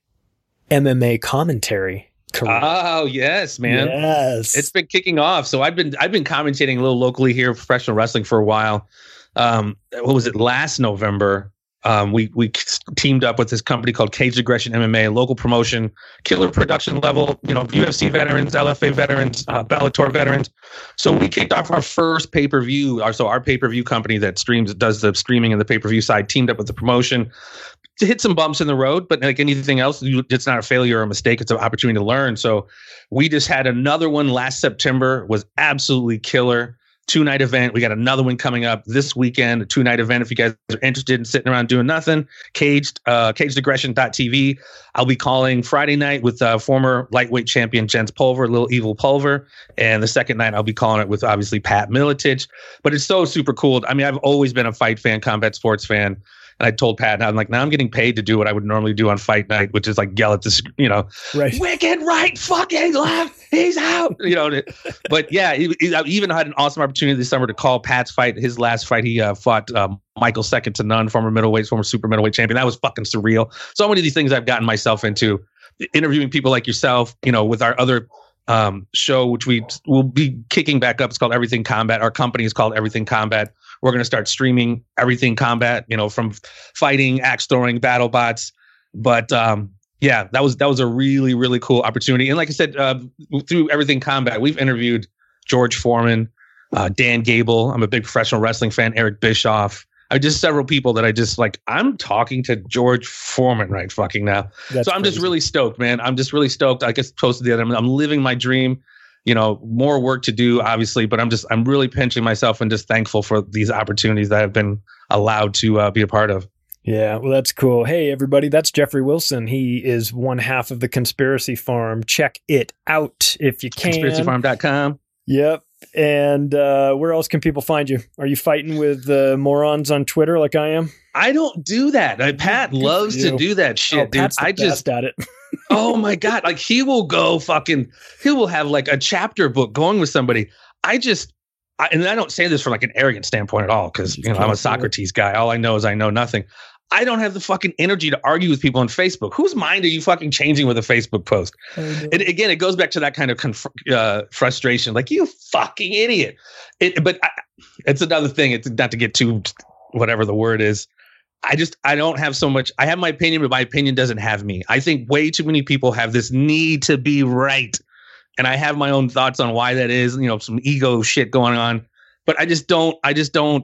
[SPEAKER 13] M M A commentary career.
[SPEAKER 14] Oh yes, man.
[SPEAKER 13] Yes,
[SPEAKER 14] it's been kicking off. So I've been I've been commentating a little locally here, professional wrestling for a while. Um, what was it? Last November. Um, we we teamed up with this company called Caged Aggression M M A, local promotion, killer production level, you know, U F C veterans, L F A veterans, uh, Bellator veterans. So we kicked off our first pay-per-view. Our, so our pay-per-view company that streams, does the streaming and the pay-per-view side, teamed up with the promotion to hit some bumps in the road. But like anything else, it's not a failure or a mistake. It's an opportunity to learn. So we just had another one last September, was absolutely killer. Two-night event. We got another one coming up this weekend, a two-night event. If you guys are interested in sitting around doing nothing, caged, uh, caged aggression dot t v. I'll be calling Friday night with uh, former lightweight champion Jens Pulver, Little Evil Pulver. And the second night, I'll be calling it with, obviously, Pat Miletich. But it's so super cool. I mean, I've always been a fight fan, combat sports fan. And I told Pat, I'm like, now I'm getting paid to do what I would normally do on fight night, which is like yell at this, you know,
[SPEAKER 13] right.
[SPEAKER 14] Wicked right, fucking left, he's out, you know. But yeah, he, he, I even had an awesome opportunity this summer to call Pat's fight. His last fight, he uh, fought um, Michael second to none, former middleweight, former super middleweight champion. That was fucking surreal. So many of these things I've gotten myself into, interviewing people like yourself, you know, with our other um, show, which we will be kicking back up. It's called Everything Combat. Our company is called Everything Combat. We're going to start streaming Everything Combat, you know, from fighting, axe throwing, battle bots. But um, yeah, that was that was a really, really cool opportunity. And like I said, uh, through Everything Combat, we've interviewed George Foreman, uh, Dan Gable. I'm a big professional wrestling fan. Eric Bischoff. I just several people that I just like. I'm talking to George Foreman right fucking now. That's so I'm crazy. Just really stoked, man. I'm just really stoked. I guess posted the other. I'm, I'm living my dream. You know, more work to do, obviously, but I'm just, I'm really pinching myself and just thankful for these opportunities that I've been allowed to uh, be a part of.
[SPEAKER 13] Yeah, well, that's cool. Hey, everybody, that's Jeffrey Wilson. He is one half of the Conspiracy Farm. Check it out if you can.
[SPEAKER 14] conspiracy farm dot com.
[SPEAKER 13] Yep. And uh, where else can people find you? Are you fighting with uh, morons on Twitter like I am?
[SPEAKER 14] I don't do that. I, Pat Good loves to do that shit,
[SPEAKER 13] oh,
[SPEAKER 14] dude.
[SPEAKER 13] Pat's the
[SPEAKER 14] I
[SPEAKER 13] best
[SPEAKER 14] just
[SPEAKER 13] at it.
[SPEAKER 14] Oh my God. Like he will go fucking, he will have like a chapter book going with somebody. I just, I, and I don't say this from like an arrogant standpoint at all. Cause you know, I'm a Socrates guy. All I know is I know nothing. I don't have the fucking energy to argue with people on Facebook. Whose mind are you fucking changing with a Facebook post? And again, it goes back to that kind of conf- uh, frustration. Like, you fucking idiot. It, but I, it's another thing. It's not to get too, whatever the word is. I just, I don't have so much. I have my opinion, but my opinion doesn't have me. I think way too many people have this need to be right. And I have my own thoughts on why that is, you know, some ego shit going on. But I just don't, I just don't.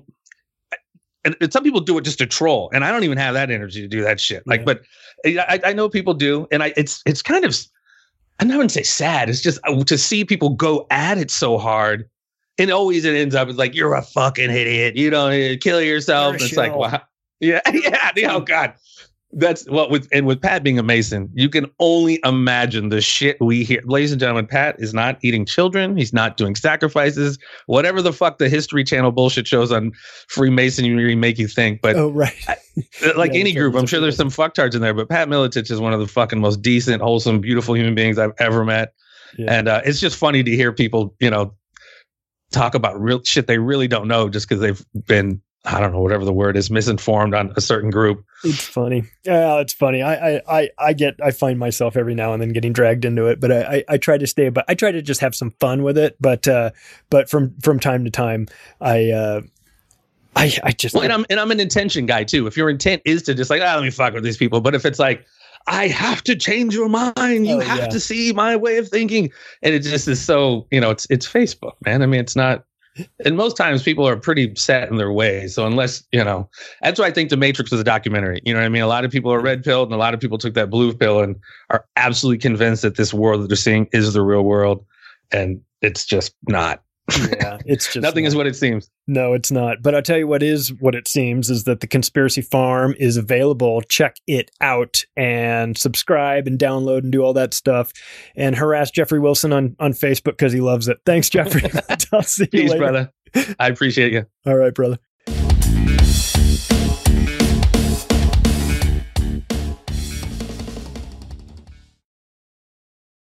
[SPEAKER 14] And, and some people do it just to troll. And I don't even have that energy to do that shit. Like, yeah. But I, I know people do. And I, it's, it's kind of, I wouldn't say sad. It's just uh, to see people go at it so hard. And always it ends up as like, you're a fucking idiot. You don't kill yourself. It's like, wow. Yeah, yeah, oh God. That's what with and with Pat being a Mason, you can only imagine the shit we hear. Ladies and gentlemen, Pat is not eating children. He's not doing sacrifices. Whatever the fuck the History Channel bullshit shows on Freemasonry make you think. But
[SPEAKER 13] oh, right.
[SPEAKER 14] I, like yeah, any group, I'm sure there's some fucktards in there. But Pat Miletich is one of the fucking most decent, wholesome, beautiful human beings I've ever met. Yeah. And uh, it's just funny to hear people, you know, talk about real shit they really don't know just because they've been, I don't know, whatever the word is, misinformed on a certain group.
[SPEAKER 13] It's funny. Yeah, it's funny. I, I, I get, I find myself every now and then getting dragged into it, but I, I, I try to stay, but I try to just have some fun with it. But, uh, but from, from time to time, I, uh, I, I just,
[SPEAKER 14] well, and I'm, and I'm an intention guy too. If your intent is to just like, ah, oh, let me fuck with these people. But if it's like, I have to change your mind, you oh, have yeah. to see my way of thinking. And it just is so, you know, it's, it's Facebook, man. I mean, it's not, and most times people are pretty set in their ways. So unless, you know, that's why I think The Matrix was a documentary. You know what I mean? A lot of people are red pilled and a lot of people took that blue pill and are absolutely convinced that this world that they're seeing is the real world. And it's just not.
[SPEAKER 13] Yeah, it's just
[SPEAKER 14] nothing
[SPEAKER 13] not.
[SPEAKER 14] Is what it seems.
[SPEAKER 13] No, it's not. But I'll tell you what is what it seems is that the Conspiracy Farm is available. Check it out and subscribe and download and do all that stuff and harass Jeffrey Wilson on, on Facebook because he loves it. Thanks, Jeffrey. I'll see you
[SPEAKER 14] Peace,
[SPEAKER 13] later.
[SPEAKER 14] brother. I appreciate you.
[SPEAKER 13] All right, brother.